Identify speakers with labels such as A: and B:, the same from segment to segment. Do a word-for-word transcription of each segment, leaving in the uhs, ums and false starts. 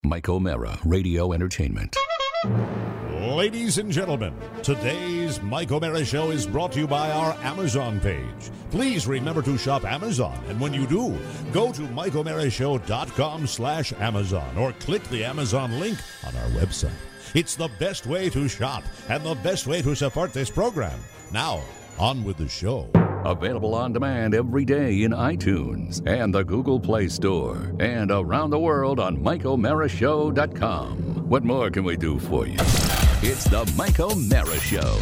A: Mike O'Mara, Radio Entertainment.
B: Ladies and gentlemen, today's Mike O'Mara Show is brought to you by our Amazon page. Please remember to shop Amazon, and when you do, go to mike o'mara show dot com slash Amazon or click the Amazon link on our website. It's the best way to shop and the best way to support this program. Now, on with the show.
A: Available on demand every day in iTunes and the Google Play Store and around the world on mike o'mara show dot com. What more can we do for you? It's the Mike O'Mara Show.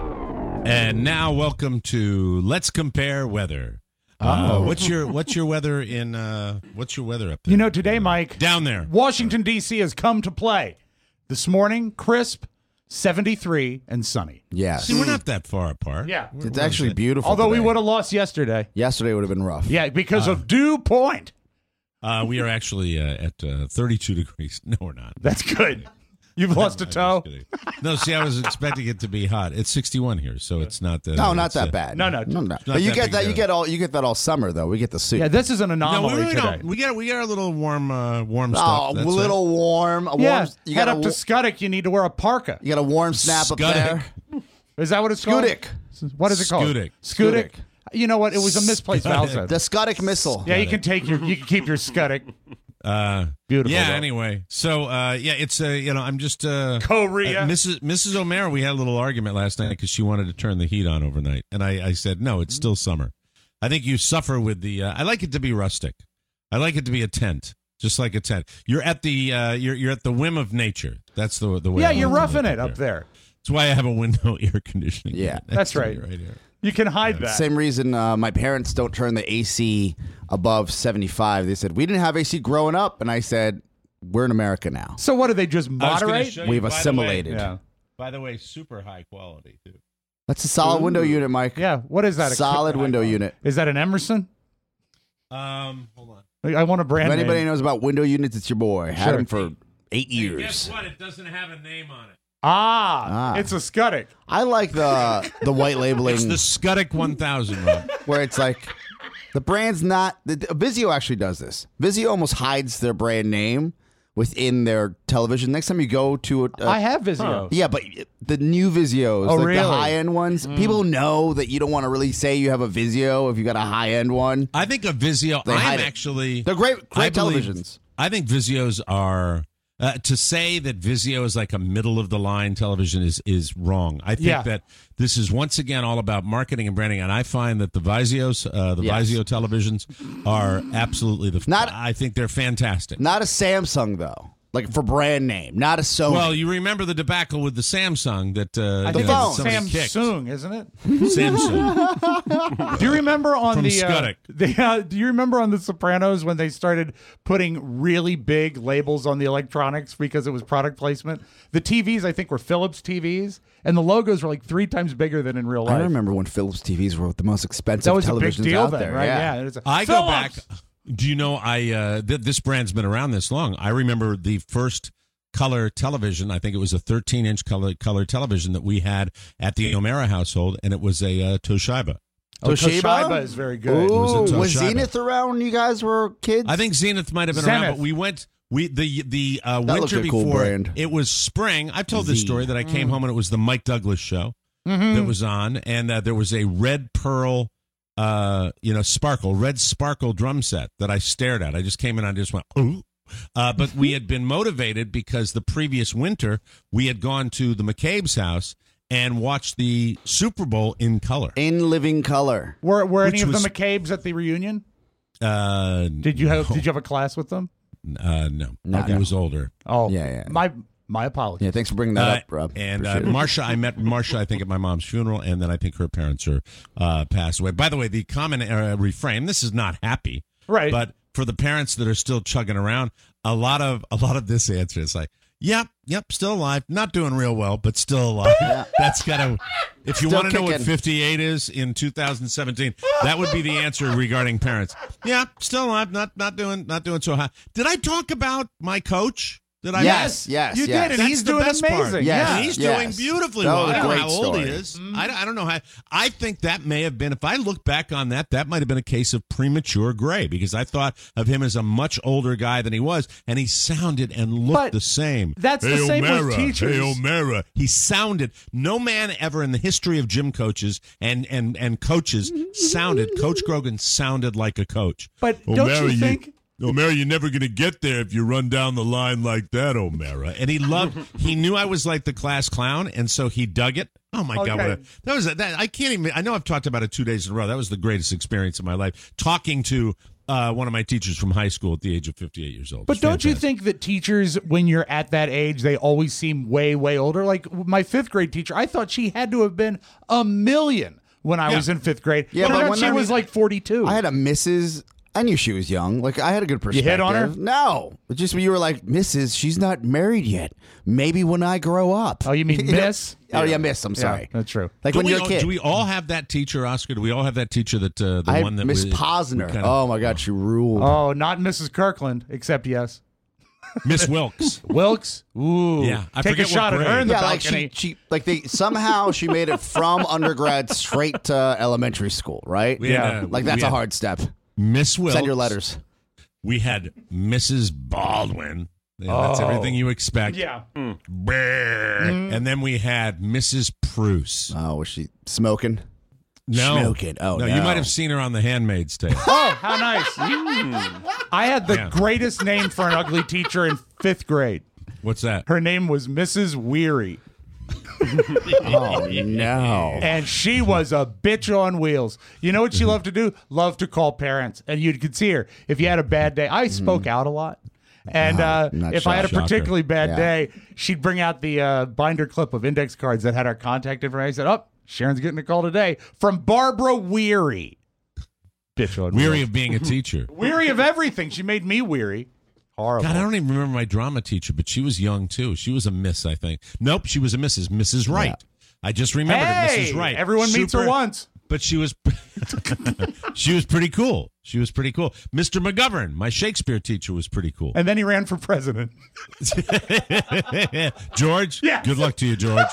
C: And now, welcome to Let's Compare Weather. Uh, what's your What's your weather in? Uh, what's your weather up there?
D: You know, today, Mike,
C: down there,
D: Washington D C has come to play. This morning, crisp, seventy-three and sunny.
E: Yeah.
C: See, we're not that far apart.
D: Yeah,
C: We're,
E: It's
C: we're
E: actually
C: good.
E: beautiful.
D: Although
E: today.
D: we would have lost yesterday.
E: Yesterday would have been rough.
D: Yeah, because
C: Uh,
D: of dew point.
C: Uh, we are actually uh, at uh, thirty-two degrees. No, we're not.
D: That's good. You've lost a
C: I'm
D: toe.
C: just kidding. No, see, I was expecting it to be hot. It's sixty-one here, so it's not that.
E: No, not
C: it's,
E: that
C: uh,
E: bad.
D: No, no.
E: no, no.
C: not
E: But you
C: that
E: get
C: big
E: that.
C: a-
E: You get all. You get that all summer though. We get the suit.
D: Yeah, this is an
C: No,
D: anomaly
C: we really
D: today.
C: don't. We get we get a little warm, uh, warm
E: oh,
C: stuff.
E: a
C: That's
E: little
C: it.
E: warm. A
D: Yeah,
E: warm. You
D: head
E: got
D: up
E: a,
D: to
E: wa-
D: Scudic, you need to wear a parka.
E: You got a warm snap up there.
C: Scudic.
D: Is that what it's called?
E: Scudic.
D: What is it called?
C: Scudic.
D: Scudic. You know what? It was a misplaced vowel sound.
E: The Scudic missile.
D: Yeah, you can take your, you can keep your Scudic.
C: Uh,
D: Beautiful.
C: Yeah.
D: though.
C: Anyway, so uh, yeah, it's uh, you know, I'm just uh,
D: Korea.
C: uh, Missus Missus O'Mara. We had a little argument last night because she wanted to turn the heat on overnight, and I, I said no, it's still summer. I think you suffer with the. Uh, I like it to be rustic. I like it to be a tent, just like a tent. You're at the uh, you're you're at the whim of nature. That's the the way.
D: Yeah,
C: I
D: you're
C: like to
D: roughing
C: look
D: it up there.
C: That's why I have a window air conditioning.
E: Yeah.
C: unit next
D: That's
C: to me
D: right.
C: right here.
D: You can hide that.
E: Same reason uh, my parents don't turn the A C above seventy-five. They said we didn't have A C growing up, and I said we're in America now.
D: So what do they just
C: I was gonna
D: moderate?
C: show you,
E: We've
C: by the way-
E: assimilated.
D: Yeah.
C: By the way, super high quality too.
E: That's a solid window unit, Mike.
D: Yeah. What is that? A
E: Solid
D: co-
E: window unit.
D: Is that an Emerson?
C: Um, hold on.
D: I want a brand
E: If anybody
D: name.
E: knows about window units, it's your boy. Had
D: Sure.
E: him for eight
C: Hey,
E: years.
C: guess what? It doesn't have a name on it.
D: Ah,
E: Ah.
D: it's a Scudic.
E: I like the the white labeling
C: It's the Scudic one thousand, Rob.
E: where it's like the brand's not. The, Vizio actually does this. Vizio almost hides their brand name within their television. Next time you go to a, a
D: I have Vizio.
E: yeah, but the new Vizios,
D: Oh,
E: like
D: really?
E: the high end ones, people know that you don't want to really say you have a Vizio if you got a high end one.
C: I think a Vizio.
E: They
C: I'm
E: hide it.
C: actually.
E: They're great,
C: I
E: great
C: believe-
E: televisions.
C: I think Vizios are. Uh, to say that Vizio is like a middle of the line television is is wrong. I think
D: Yeah.
C: that this is once again all about marketing and branding, and I find that the Vizios, uh, the
E: Yes.
C: Vizio televisions, are absolutely the.
E: Not-
C: I think they're fantastic.
E: Not a Samsung though, like for brand name. Not a Sony.
C: Well, you remember the debacle with the Samsung that uh,
D: I
C: you
D: think
C: know,
E: phone.
C: that somebody kicked.
D: Samsung, isn't it?
C: Samsung.
D: Do you remember on
C: From
D: the, uh,
C: Scudic.
D: the uh, do you remember on The Sopranos when they started putting really big labels on the electronics because it was product placement? The T Vs, I think, were Philips T Vs, and the logos were like three times bigger than in real life.
E: I remember when Philips T Vs were the most expensive
D: that was a
E: televisions
D: big deal
E: out
D: then,
E: there.
D: right?
E: Yeah.
D: Yeah, it's a-
C: I go back.
D: Philips!
C: Do you know I uh, th- this brand's been around this long? I remember the first color television. I think it was a thirteen inch color color television that we had at the O'Mara household, and it was a uh, Toshiba.
D: Oh,
E: Toshiba?
D: Toshiba is very good.
E: Ooh,
C: was a
E: was
C: Toshiba.
E: Zenith around when you guys were kids?
C: I think Zenith might have been
D: Zenith.
C: around, but we went. We the the uh,
E: That
C: winter
E: looked a cool
C: before
E: brand.
C: it was spring. I've told this
E: Z.
C: story that I came home and it was the Mike Douglas show
D: Mm-hmm.
C: that was on, and uh, there was a red pearl, uh, you know, sparkle, red sparkle drum set that I stared at. I just came in and I just went, ooh. Uh, but we had been motivated because the previous winter we had gone to the McCabe's house and watched the Super Bowl in color.
E: in living color.
D: Were were any
C: Which
D: of
C: was-
D: the McCabe's at the reunion?
C: Uh,
D: Did you have Did you have a class with them?
C: uh, no,
E: No,
C: I
E: no.
C: was older.
D: Oh,
E: Yeah, yeah.
D: My my apologies.
E: Yeah, thanks for bringing that
C: Uh,
E: up, Rob.
C: And uh,
E: Appreciate it.
C: Marsha, I met Marsha, I think, at my mom's funeral, and then I think her parents are uh, passed away. By the way, the common uh, refrain, this is not happy,
D: Right.
C: but for the parents that are still chugging around, a lot of a lot of this answer is like, yep, yep, still alive, not doing real well, but still alive. That's gotta. If you
E: Still
C: want to know what
E: kicking.
C: fifty-eight is in two thousand seventeen, that would be the answer regarding parents. Yeah, still alive, not not doing not doing so hot. Did I talk about my coach? Did I
E: Yes,
C: miss?
E: yes,
D: You
E: yes.
D: did, and
C: That's
D: he's
C: the
D: doing
C: best
D: amazing.
C: part.
E: Yes,
C: And he's
E: yes.
C: doing beautifully
E: That
C: well.
E: was a
C: I don't know
E: great
C: how old he
E: story.
C: is. I, don't- I don't know how. I think that may have been, if I look back on that, that might have been a case of premature gray because I thought of him as a much older guy than he was, and he sounded and looked
D: But
C: the same.
D: that's the
C: hey,
D: same with
C: O'Mara,
D: teachers.
C: Hey, O'Mara. He sounded, no man ever in the history of gym coaches and, and, and coaches sounded, Coach Grogan sounded like a coach.
D: But don't
C: O'Mara,
D: you think?
C: O'Mara, you're never going to get there if you run down the line like that, O'Mara. And he loved, he knew I was like the class clown, and so he dug it. Oh, my God.
D: Okay.
C: What a, that was, a, that, I can't even, I know I've talked about it two days in a row. That was the greatest experience of my life, talking to uh, one of my teachers from high school at the age of fifty-eight years old.
D: But
C: It's
D: don't you
C: fantastic.
D: think that teachers, when you're at that age, they always seem way, way older? Like my fifth grade teacher, I thought she had to have been a million when I
C: Yeah.
D: was in fifth grade.
E: Yeah,
D: Turned
E: but
D: out
E: when
D: she
E: I
D: was
E: mean-
D: like forty-two.
E: I had a Missus I knew she was young. Like, I had a good
D: You
E: perspective.
D: hit on her?
E: No. But just when you were like, Missus, she's not married yet. Maybe when I grow up.
D: Oh, you mean
E: know?
D: Miss?
E: Oh, yeah, Miss. I'm sorry.
D: Yeah, that's true.
E: Like
C: do
E: when
C: we
E: you're a
C: all,
E: kid.
C: do we all have that teacher, Oscar? Do we all have that teacher that uh, the
E: I
C: one
E: had
C: that
E: Miss
C: we-
E: Posner.
C: we kinda-
E: Oh, my God. She ruled.
D: Oh, not Missus Kirkland, except yes.
C: Miss Wilkes.
D: Wilkes? Ooh.
C: Yeah, I
D: Take a
C: forget what
D: shot at her
C: grade.
D: in the
E: yeah, like
D: balcony.
E: she, she, like they somehow she made it from undergrad straight to elementary school, right?
C: We had,
D: Yeah.
C: uh,
E: Like that's
C: we
E: a
C: had
E: hard step.
C: Miss Wilkes.
E: Send your letters.
C: We had Missus Baldwin. Yeah, that's
D: Oh.
C: everything you expect.
D: Yeah.
C: Brrr. And then we had Missus Pruce.
E: Oh, was she smoking?
C: No.
E: Smoking. Oh,
C: no.
E: no.
C: You might have seen her on The Handmaid's Tale.
D: Oh, how nice. Mm. I had the
C: Yeah.
D: greatest name for an ugly teacher in fifth grade.
C: What's that?
D: Her name was Missus Weary,
E: Oh no.
D: and she was a bitch on wheels. You know what she loved to do? Loved to call parents. And you could see her. If you had a bad day, I spoke out a lot. And uh,
E: not
D: if I had a
C: shocked.
D: particularly bad
E: Yeah.
D: day, she'd bring out the uh, binder clip of index cards that had our contact information. I said, oh, Sharon's getting a call today from Barbara Weary. Bitch on
C: Weary
D: wheels.
C: of being a teacher.
D: Weary of everything. She made me weary. Horrible.
C: God, I don't even remember my drama teacher, but she was young too. She was a Miss, I think. Nope, she was a Missus Missus Wright. I just remembered it,
D: Hey,
C: Missus Wright.
D: everyone meets her
C: Super-
D: once.
C: But she was she was pretty cool. She was pretty cool. Mister McGovern, my Shakespeare teacher, was pretty cool.
D: And then he ran for president.
C: George,
D: Yes.
C: good luck to you, George.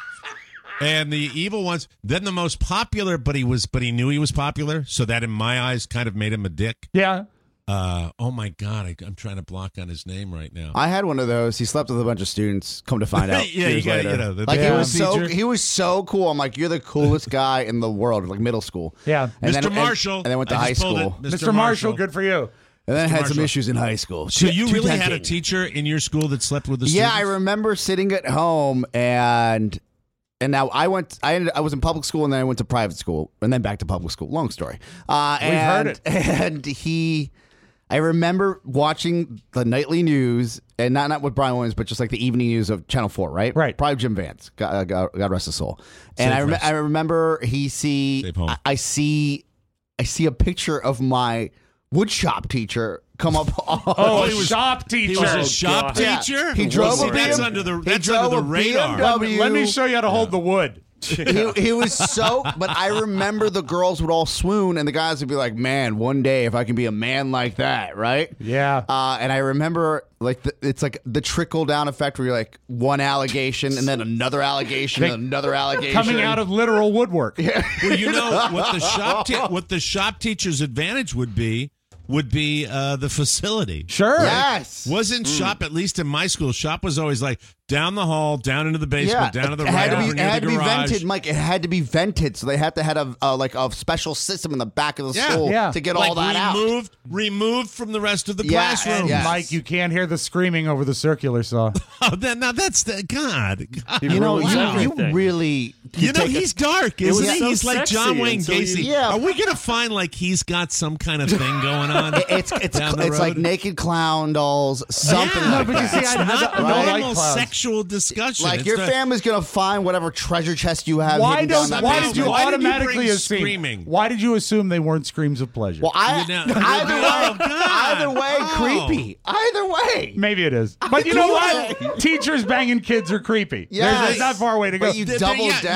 C: And the evil ones, then the most popular, but he was but he knew he was popular, so that in my eyes kind of made him a dick.
D: Yeah.
C: Uh, oh my God, I, I'm trying to block on his name right now.
E: I had one of those. He slept with a bunch of students. Come to find out,
C: Yeah,
E: years
C: you got-
E: later.
C: you know, the-
E: like
C: the
E: he was
C: cool
E: so
C: teacher.
E: he was so cool. I'm like, you're the coolest guy in the world. Like middle school.
D: Yeah.
E: And
C: Mister
E: then- and-
C: Marshall.
E: and, then went to
C: I
E: high
C: just pulled
E: school.
C: it.
D: Mister Marshall, good for you.
E: And then
C: Mister
E: had some
C: Marshall.
E: issues in high school.
C: So you
E: Too
C: really had a
E: tempting.
C: teacher in your school that slept with the
E: Yeah, I
C: students?
E: remember sitting at home and and now I went. I ended, I was in public school and then I went to private school and then back to public school. Long story. Uh,
D: We've
E: and,
D: heard it.
E: And he, I remember watching the nightly news and not not with Brian Williams, but just like the evening news of Channel Four, right?
D: Right.
E: Probably Jim Vance. God, uh, God, God rest his soul. And
C: Safe
E: I, rem-
C: rest.
E: I remember he see.
C: Safe home.
E: I, I see. I see a picture of my woodshop teacher come up.
D: Oh,
C: he
D: a
C: was-
D: shop
C: He
D: teacher.
C: was a shop
E: Yeah.
C: teacher?
E: He drove
C: See,
E: a
C: that's
E: B M
C: under the
E: he
C: that's
E: drove
C: under the
E: a
C: radar.
E: B M W.
D: Let me show you how to hold the wood.
E: he, he was so, but I remember the girls would all swoon, and the guys would be like, "Man, one day if I can be a man like that, right?"
D: Yeah.
E: Uh, and I remember like the, it's like the trickle down effect where you're like one allegation and then another allegation and another allegation
D: Coming out of literal woodwork.
C: Well, you know what the shop te- what the shop teacher's advantage would be would be uh, the facility.
D: Sure.
E: Yes.
C: Wasn't shop, at least in my school, shop was always like down the hall, down into the basement,
E: Yeah,
C: down to the
E: it had
C: right
E: to be,
C: over
E: it
C: near
E: had
C: the
E: to be
C: garage.
E: vented, Mike. It had to be vented, so they had to have a uh, like a special system in the back of the
C: Yeah.
E: school
D: Yeah.
E: to get
C: like
E: all that out.
C: removed, removed from the rest of the
E: Yeah,
C: classroom.
E: and- Yes.
D: Mike, you can't hear the screaming over the circular saw.
C: Oh, then now that's the God. God.
E: You know,
F: ruins
E: you, you
F: everything.
E: really
C: You know,
E: take a-
C: he's dark, isn't
F: was
C: he?
F: so
C: He's like
F: sexy
C: John Wayne
F: until you-
C: Gacy.
E: Yeah.
C: Are we going to find like he's got some kind of thing going on?
E: It's it's
C: down the
E: it's like
C: road?
E: naked clown dolls, something
C: Yeah,
E: like
D: but you
E: that.
D: see,
C: it's
D: I- I
C: not
D: don't- I don't like
C: normal
D: clowns.
C: sexual discussion.
E: Like
C: It's
E: your
C: the-
E: family's gonna find whatever treasure chest you have.
D: Why
E: hidden
D: don't?
E: down that
D: Why
E: basement.
D: did you
C: Why did you
D: automatically
C: bring
D: assume?
C: screaming?
D: Why did you assume they weren't screams of pleasure?
E: Well, I,
C: You know-
E: either way,
C: Oh, God.
E: either way,
C: Oh.
E: creepy. Either way.
D: Maybe it is. But you know
E: Either
D: what? Teachers banging kids are creepy.
E: Yes.
D: There's, there's not far away to go.
E: But you
C: They- they-
E: doubled
C: yeah,
E: down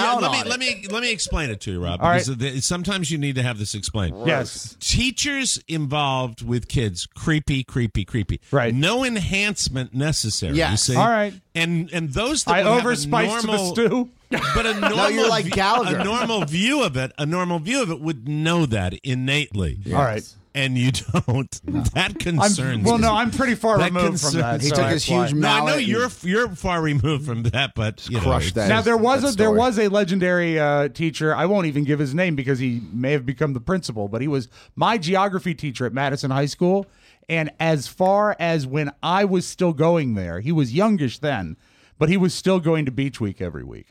E: down
C: let
E: on
C: me
E: it.
C: let me let me explain it to you, Rob.
D: All
C: because
D: right.
C: the- sometimes you need to have this explained.
D: Yes.
C: Teachers involved with kids, creepy, creepy, creepy.
D: Right.
C: No enhancement necessary.
E: Yes.
C: You see?
D: All right.
C: And and those that
D: I
C: would have a
D: overspiced
C: normal,
D: the stew.
C: But a normal,
E: you're like
C: view-
E: Gallagher.
C: a normal view of it, a normal view of it would know that innately.
D: All right.
C: And you don't. That
D: I'm,
C: concerns
D: well,
C: me.
D: no, I'm pretty far
C: That
D: removed from that.
C: concerns-
E: He
D: so
E: took
D: that's
E: his huge
D: why.
C: No, I know
E: mallet and
C: you're you're far removed from that, but you know,
E: crushed
C: it's-
E: that.
D: Now there was
E: that
D: a there
E: story.
D: was a legendary uh, teacher. I won't even give his name because he may have become the principal, but he was my geography teacher at Madison High School. And as far as when I was still going there, he was youngish then, but he was still going to Beach Week every week.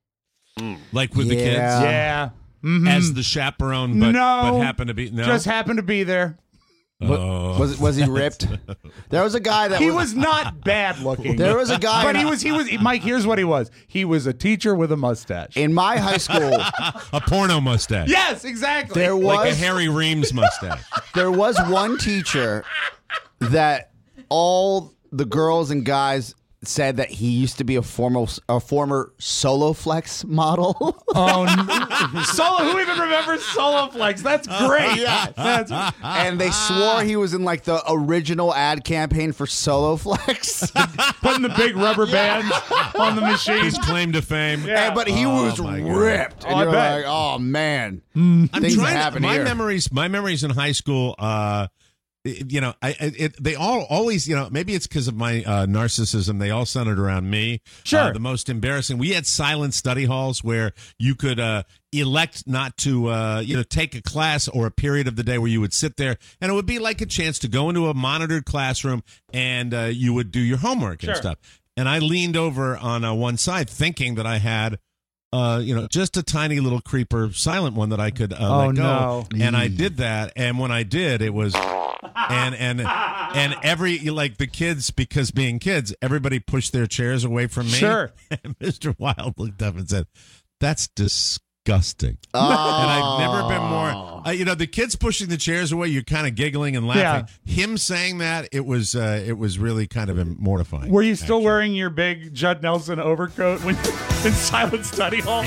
C: like with the kids,
E: Yeah.
D: yeah, Mhm.
C: as the chaperone, but,
D: no,
C: but happened to be no.
D: just happened to be there.
C: Oh.
E: Was was he ripped? There was a guy that
D: He was not bad looking.
E: There was a guy
D: but
E: in-
D: he was he was Mike. Here's what he was. He was a teacher with a mustache.
E: in my high school.
C: a porno mustache.
D: Yes, exactly.
E: There was
C: Like a Harry Reams mustache.
E: there was one teacher that all the girls and guys said that he used to be a former a former Soloflex model.
D: Oh, no. Solo. Who even remembers Soloflex? That's great.
E: Yeah.
D: That's,
E: And they swore he was in like the original ad campaign for Soloflex.
D: putting the big rubber bands on the machine.
C: His claim to fame.
D: Yeah.
E: And- but he
C: Oh,
E: was
C: my God.
E: ripped.
D: Oh,
E: And
D: I
E: you're
D: bet.
E: like, oh man.
C: I'm
E: Things
C: trying to-
E: happen
C: my
E: here.
C: memories, my memories in high school. Uh, you know, I, I it, they all always, you know, maybe it's because of my uh, narcissism. They all centered around me.
D: Sure.
C: Uh, the most embarrassing. We had silent study halls where you could uh, elect not to, uh, you know, take a class or a period of the day where you would sit there, and it would be like a chance to go into a monitored classroom and uh, you would do your homework and
D: Sure.
C: stuff. And I leaned over on uh, one side, thinking that I had. Uh, you know, just a tiny little creeper, silent one that I could uh,
D: Oh,
C: let go,
D: no.
C: and I did that. And when I did, it was, and and and every like the kids, because being kids, everybody pushed their chairs away from me.
D: Sure.
C: And Mister Wild looked up and said, "That's disgusting."
E: Oh.
C: And I've never been more. Uh, you know, the kids pushing the chairs away, you're kind of giggling and laughing. Him saying that, it was uh, it was really kind of mortifying.
D: Were you still
C: actually.
D: wearing your big Judd Nelson overcoat when in silent study hall?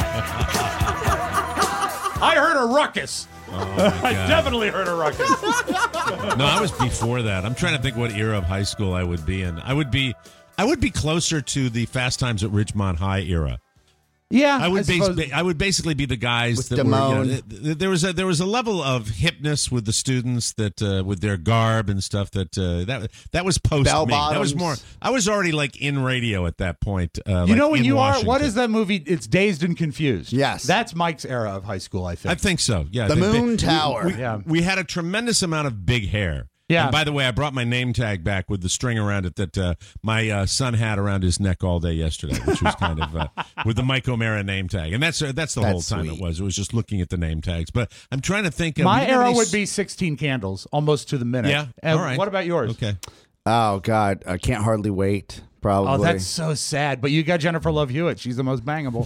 D: I heard a ruckus. I definitely heard a ruckus.
C: No, I was before that. I'm trying to think what era of high school I would be in. I would be, I would be closer to the Fast Times at Ridgemont High era.
D: Yeah,
C: I would,
D: suppose-
C: bas- I would basically be the guys
E: With
C: that were. You know,
E: Damone.
C: th- th- there was a there was a level of hipness with the students that uh, with their garb and stuff that uh, that that was post
E: Bell
C: me. That was
E: bottoms.
C: more. I was already like in radio at that point. Uh,
D: You
C: like
D: know when
C: in
D: you are.
C: Washington.
D: What is that movie? It's Dazed and Confused.
E: Yes.
D: that's Mike's era of high school. I think.
C: I think so. Yeah,
E: The
C: They- they-
E: Moon Tower.
C: We,
D: Yeah.
C: we had a tremendous amount of big hair.
D: Yeah.
C: And by the way, I brought my name tag back with the string around it that uh, my uh, son had around his neck all day yesterday, which was kind of uh, with the Mike O'Mara name tag, and that's uh, that's the
E: That's
C: whole time
E: sweet.
C: it was. It was just looking at the name tags. But I'm trying to think. Of,
D: My
C: we didn't have
D: era
C: any
D: would
C: s-
D: be sixteen Candles, almost to the minute.
C: Yeah.
D: And
C: All right.
D: What about yours?
C: Okay.
E: Oh God, I can't hardly wait. Probably.
D: Oh, that's so sad. But you got Jennifer Love Hewitt. She's the most bangable.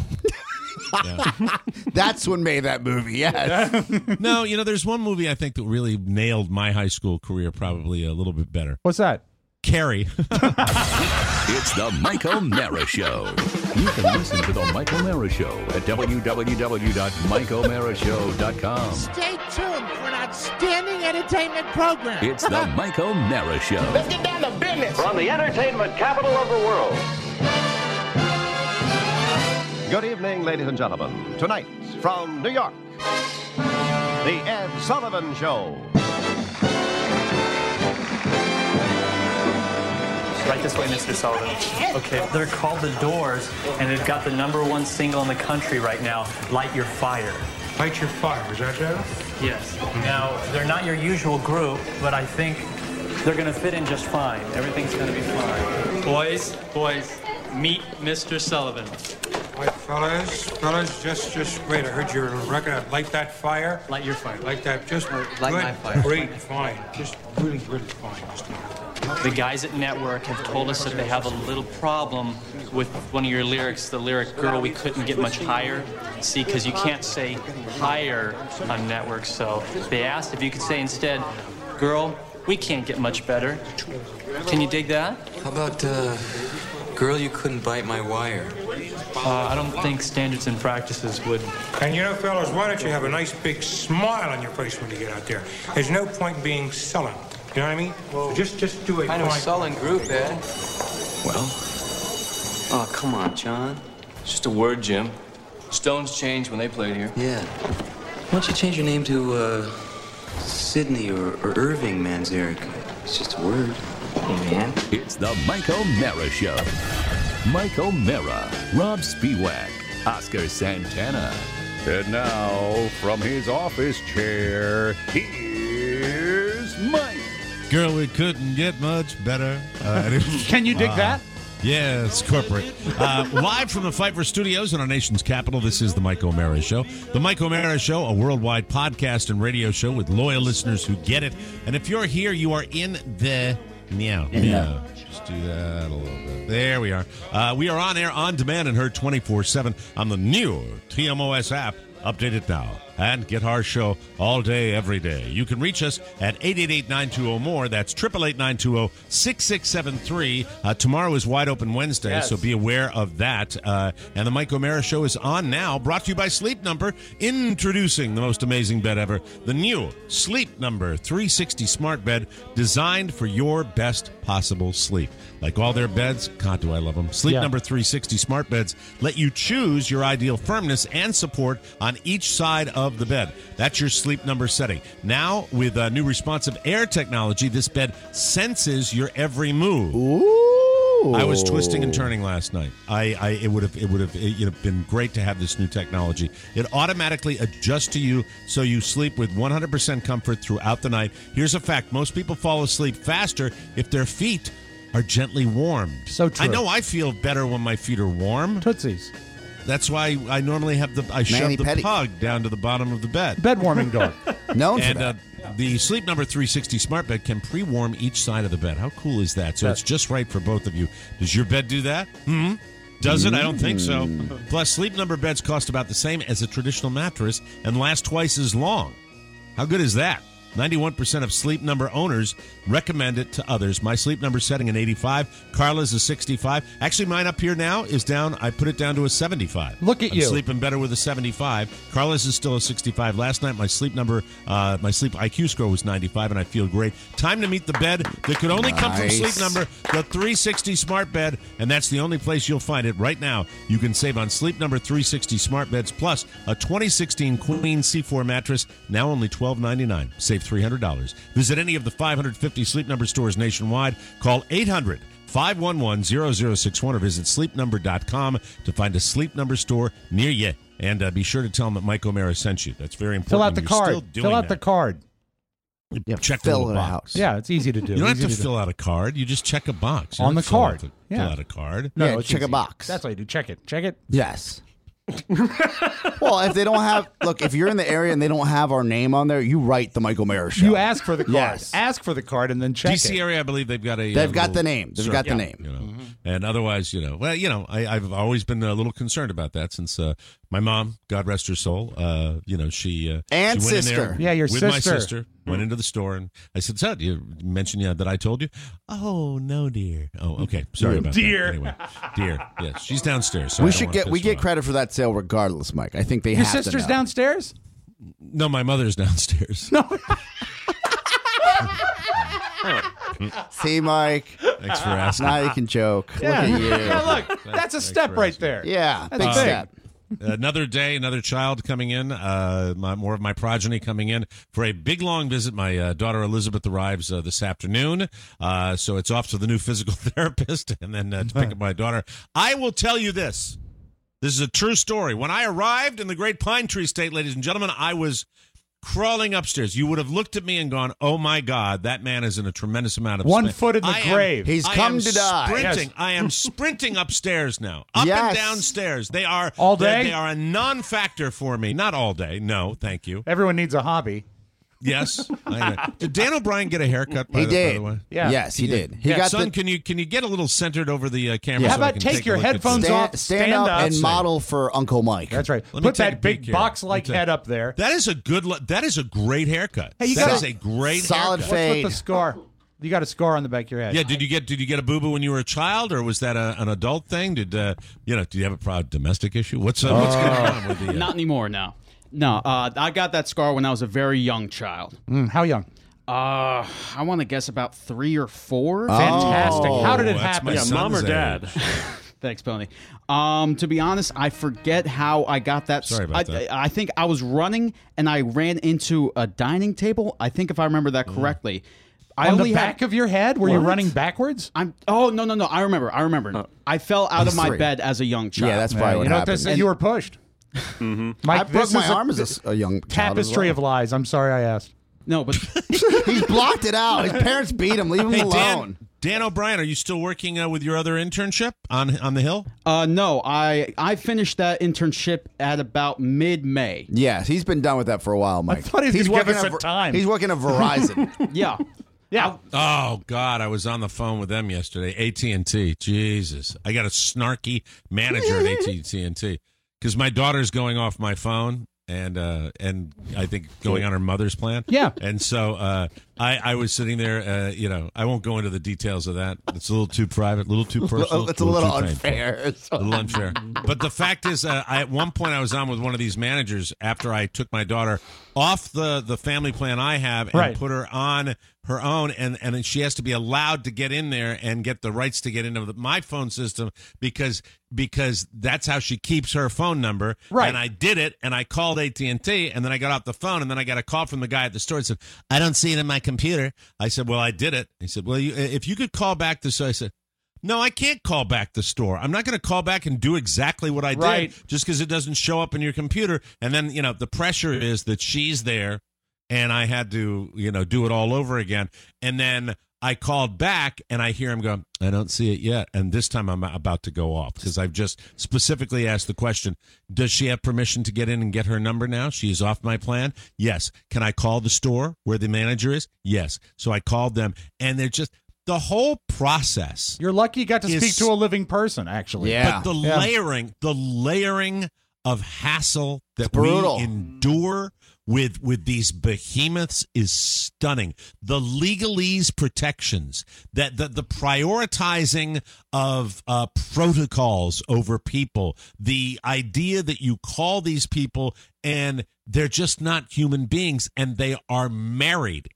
E: That's what made that movie. Yes.
C: No, you know, there's one movie I think that really nailed my high school career probably a little bit better.
D: What's that?
C: Carrie.
A: It's the Mike O'Mara Show. You can listen to the Mike O'Mara Show at w w w dot mike o'mara show dot com.
F: Stay tuned for an outstanding entertainment program.
A: It's the Mike O'Mara Show.
F: Let's get down to business.
G: From the entertainment capital of the world. Good evening, ladies and gentlemen. Tonight, from New York, The Ed Sullivan Show.
H: Right this way, Mister Sullivan. Okay, they're called The Doors, and they've got the number one single in the country right now, Light Your Fire.
I: Light Your Fire, is that it?
H: Yes. Now, they're not your usual group, but I think they're going to fit in just fine. Everything's going to be fine.
J: Boys, boys, meet Mister Sullivan.
I: Wait, fellas, fellas, just, just wait. I heard your record. Light that fire.
H: Light Your Fire.
I: Like that, just
J: Light
I: good,
J: my fire.
I: great, fine. Just really, really fine. Just
H: The guys at Network have told us that they have a little problem with one of your lyrics, the lyric, girl, we couldn't get much higher. See, because you can't say higher on Network, so they asked if you could say instead, girl, we can't get much better. Can you dig that?
K: How about, uh, girl, you couldn't bite my wire?
H: Uh, I don't think standards and practices would.
I: And you know, fellas, why don't you have a nice big smile on your face when you get out there? There's no point being sullen. You know what I mean? So just, just do it.
J: Kind of a
I: quiet.
J: sullen group, Ed.
H: Well,
J: Oh, come on, John.
H: it's just a word, Jim. Stones changed when they played here.
J: Yeah. Why don't you change your name to, uh, Sydney or, or Irving Manzarek? It's just a word. Hey, man.
A: It's the Mike O'Mara Show. Mike O'Mara, Rob Spiewak, Oscar Santana. And now, from his office chair, here's Mike.
C: Girl, it couldn't get much better. Uh,
D: Can you dig
C: uh,
D: that?
C: Yeah, it's corporate. Uh, live from the Pfeiffer Studios in our nation's capital, this is the Mike O'Mara Show. The Mike O'Mara Show, a worldwide podcast and radio show with loyal listeners who get it. And if you're here, you are in the meow. Meow. Just do that a little bit. There we are. Uh, we are on air, on demand, and heard twenty-four seven on the new T M O S app. Update it now and get our show all day, every day. You can reach us at eight eight eight, nine two zero, M O R E. That's eight eight eight, nine two zero, six six seven three. Uh, tomorrow is Wide Open Wednesday,
D: Yes.
C: so be aware of that. Uh, and the Mike O'Mara Show is on now, brought to you by Sleep Number, introducing the most amazing bed ever, the new Sleep Number three sixty Smart Bed, designed for your best possible sleep. Like all their beds, God, do I love them. Sleep
D: Yeah.
C: Number three sixty Smart Beds let you choose your ideal firmness and support on each side of the bed. That's your Sleep Number setting. Now, with uh, new responsive air technology, this bed senses your every move.
E: Ooh.
C: I was twisting and turning last night. I, I it would have it would have it, you know, been great to have this new technology. It automatically adjusts to you so you sleep with one hundred percent comfort throughout the night. Here's a fact: most people fall asleep faster if their feet are gently warmed.
D: So true.
C: I know I feel better when my feet are warm.
D: Tootsies.
C: That's why I normally have the I shove
E: Manny
C: the
E: Petty.
C: pug down to the bottom of the bed.
D: Bed warming door.
E: Known for
C: And
E: that.
C: uh, the Sleep Number three sixty Smart Bed can pre-warm each side of the bed. How cool is that? So
D: That-
C: it's just right for both of you. Does your bed do that? Hmm? Does it? I don't think so. Plus, Sleep Number beds cost about the same as a traditional mattress and last twice as long. How good is that? ninety-one percent of Sleep Number owners recommend it to others. My Sleep Number setting an eighty-five. Carla's a sixty-five. Actually, mine up here now is down. I put it down to a seventy-five.
D: Look at
C: I'm
D: you.
C: sleeping better with a seventy-five. Carla's is still a sixty-five. Last night, my Sleep Number, uh, my Sleep I Q score was ninety-five, and I feel great. Time to meet the bed that could only come from
E: Nice.
C: Sleep Number, the three sixty Smart Bed, and that's the only place you'll find it right now. You can save on Sleep Number three sixty Smart Beds plus a twenty sixteen Queen C four mattress, now only twelve ninety-nine. Save three hundred dollars. Visit any of the five hundred fifty Sleep Number stores nationwide. Call eight hundred, five one one, zero zero six one or visit sleep number dot com to find a Sleep Number store near you. And uh, be sure to tell them that Mike O'Mara sent you. That's very important.
D: Fill out the
C: You're still
D: card.
C: doing
D: Fill out
C: that.
D: the card.
E: Yeah,
C: Check the
E: fill
C: little
E: it
C: box.
E: out.
D: Yeah, it's easy to do.
C: You don't have
D: Easy
C: to
D: do.
C: fill out a card. You just check a box. You
D: On
C: don't
D: the
C: fill out
D: card.
C: the-
D: Yeah.
C: Fill out a card.
D: No,
E: Yeah,
D: it's
E: check a
D: easy.
E: box.
D: That's what I do. Check it. Check it.
E: Yes. Well, if they don't have, look, if you're in the area and they don't have our name on there, you write the Mike O'Mara Show.
D: You ask for the card.
E: Yes.
D: Ask for the card and then check
C: D C
D: it.
C: area, I believe they've got a.
E: They've
C: uh,
E: got
C: little
E: the name. They've got the
C: circle,
E: name.
C: You know, and otherwise, you know, well, you know, I, I've always been a little concerned about that since uh, my mom, God rest her soul, uh, you know, she uh,
E: And
C: she went in
E: sister.
C: there
D: Yeah, your
C: with my
D: sister.
C: sister. Went into the store and I said, "So, you mentioned yeah, that I told you?" Oh no, dear. Oh, okay. Sorry about
D: Dear.
C: that. Anyway, dear. Yes, she's downstairs. So I
E: we
C: don't
E: should
C: wanna
E: get
C: piss
E: we
C: her
E: get
C: off.
E: credit for that sale regardless, Mike. I think they
D: Your
E: have to
D: sister's
E: know.
D: downstairs?
C: No, my mother's downstairs.
D: No.
E: See, Mike.
C: Thanks for asking.
E: Now you can joke.
D: Yeah.
E: Look at you.
D: Yeah, look. That's a step
C: for
D: right
C: asking.
D: there.
E: Yeah,
D: That's
E: big
D: a thing.
E: step.
C: Another day, another child coming in, uh, my, more of my progeny coming in for a big, long visit. My uh, daughter Elizabeth arrives uh, this afternoon, uh, so it's off to the new physical therapist and then uh, to pick up my daughter. I will tell you this. This is a true story. When I arrived in the Great Pine Tree State, ladies and gentlemen, I was crawling upstairs. You would have looked at me and gone, oh, my God, that man is in a tremendous amount of
D: One
C: space.
D: foot in the
C: I am-
D: grave.
E: He's
C: I
E: come
C: am
E: to die.
C: Sprinting.
D: Yes.
C: I am sprinting upstairs now, up
E: Yes.
C: and downstairs. They are
D: All
C: they-
D: day?
C: They are a non-factor for me. Not all day. No, thank you.
D: Everyone needs a hobby.
C: Yes. I, did Dan O'Brien get a haircut? By
E: He
C: the,
E: did.
C: By the way?
D: Yeah.
E: Yes, he did. He
C: Yeah,
E: got
C: son,
E: the
C: can you can you get a little centered over the uh, camera?
E: Yeah.
C: so
D: How
C: I
D: about
C: can
D: take
C: take a
D: your
C: look at
D: headphones
C: this?
E: stand,
D: off,
E: stand
D: stand
E: up,
D: up.
E: and model for Uncle Mike.
D: That's right.
C: Let me
D: Put
C: take a
D: that big
C: peek here.
D: box-like
C: Let me
D: head
C: take-
D: up there.
C: That is a good. lo- That is a great haircut.
D: Hey, you
C: that
D: gotta-
C: is a great
E: Solid
C: haircut.
E: fade.
D: What's with the scar? You got a scar on the back of your head.
C: Yeah, did you get did you get a boo boo when you were a child, or was that a, an adult thing? Did uh, you know? Do you have a proud domestic issue? What's uh, what's going on with the? Uh...
K: Not anymore. No, no. Uh, I got that scar when I was a very young child.
D: Mm, how young?
K: Uh, I want to guess about three or four.
D: Fantastic.
C: Oh,
D: How did it
C: that's
D: happen?
C: my
L: Yeah, mom or
C: son's
L: dad?
C: age.
K: Thanks, Pony. Um, to be honest, I forget how I got that.
C: Sorry about
K: I,
C: that.
K: I think I was running and I ran into a dining table. I think if I remember that correctly. I
D: On
K: only
D: the back
K: had,
D: of your head? Were you running backwards?
K: I'm. Oh no no no! I remember. I remember. I fell out of my
E: three.
K: bed as a young child.
E: Yeah, that's probably
D: Yeah,
E: what
D: you know what
E: happened.
D: this is? You were pushed.
E: I
D: Mike,
E: broke
D: this
E: my
D: is a-
E: arm as a s- a, young child as
D: Tapestry
E: well.
D: of lies. I'm sorry I asked.
K: no, but
E: He's blocked it out. His parents beat him. Leave him
C: Hey,
E: alone.
C: Dan, Dan O'Brien, are you still working uh, with your other internship on on the Hill?
K: uh, no. I I finished that internship at about mid May.
E: Yes, he's been done with that for a while, Mike.
D: thought he was
E: he's
D: gonna give
E: working
D: us
E: at
D: a
E: Ver-
D: time.
E: He's working at Verizon.
K: Yeah.
D: Yeah.
C: Oh God, I was on the phone with them yesterday. A T and T. Jesus, I got a snarky manager at A T and T because my daughter's going off my phone. And uh, and I think going on her mother's plan.
D: Yeah.
C: And so uh, I I was sitting there. Uh, you know, I won't go into the details of that. It's a little too private, a little too personal.
E: It's a little
C: too painful.
E: unfair. It's
C: A little unfair. But the fact is, uh, I, at one point I was on with one of these managers after I took my daughter off the, the family plan I have and
D: Right.
C: put her on her own, and, and then she has to be allowed to get in there and get the rights to get into the, my phone system because because that's how she keeps her phone number.
D: Right.
C: And I did it, and I called A T and T, and then I got off the phone, and then I got a call from the guy at the store and said, I don't see it in my computer. I said, well, I did it. He said, well, you, if you could call back the store. I said, no, I can't call back the store. I'm not going to call back and do exactly what I did
D: Right.
C: just because it doesn't show up in your computer. And then, you know, the pressure is that she's there and I had to, you know, do it all over again. And then I called back and I hear him go, I don't see it yet. And this time I'm about to go off because I've just specifically asked the question, does she have permission to get in and get her number now? She's off my plan? Yes. Can I call the store where the manager is? Yes. So I called them and they're just, the whole process.
D: You're lucky you got to
C: is-
D: speak to a living person, actually.
E: Yeah.
C: But the
D: Yeah.
C: layering, the layering of hassle that we
E: brutal.
C: endure with with these behemoths is stunning. The legalese protections, that the, the prioritizing of uh, protocols over people, the idea that you call these people and they're just not human beings and they are married,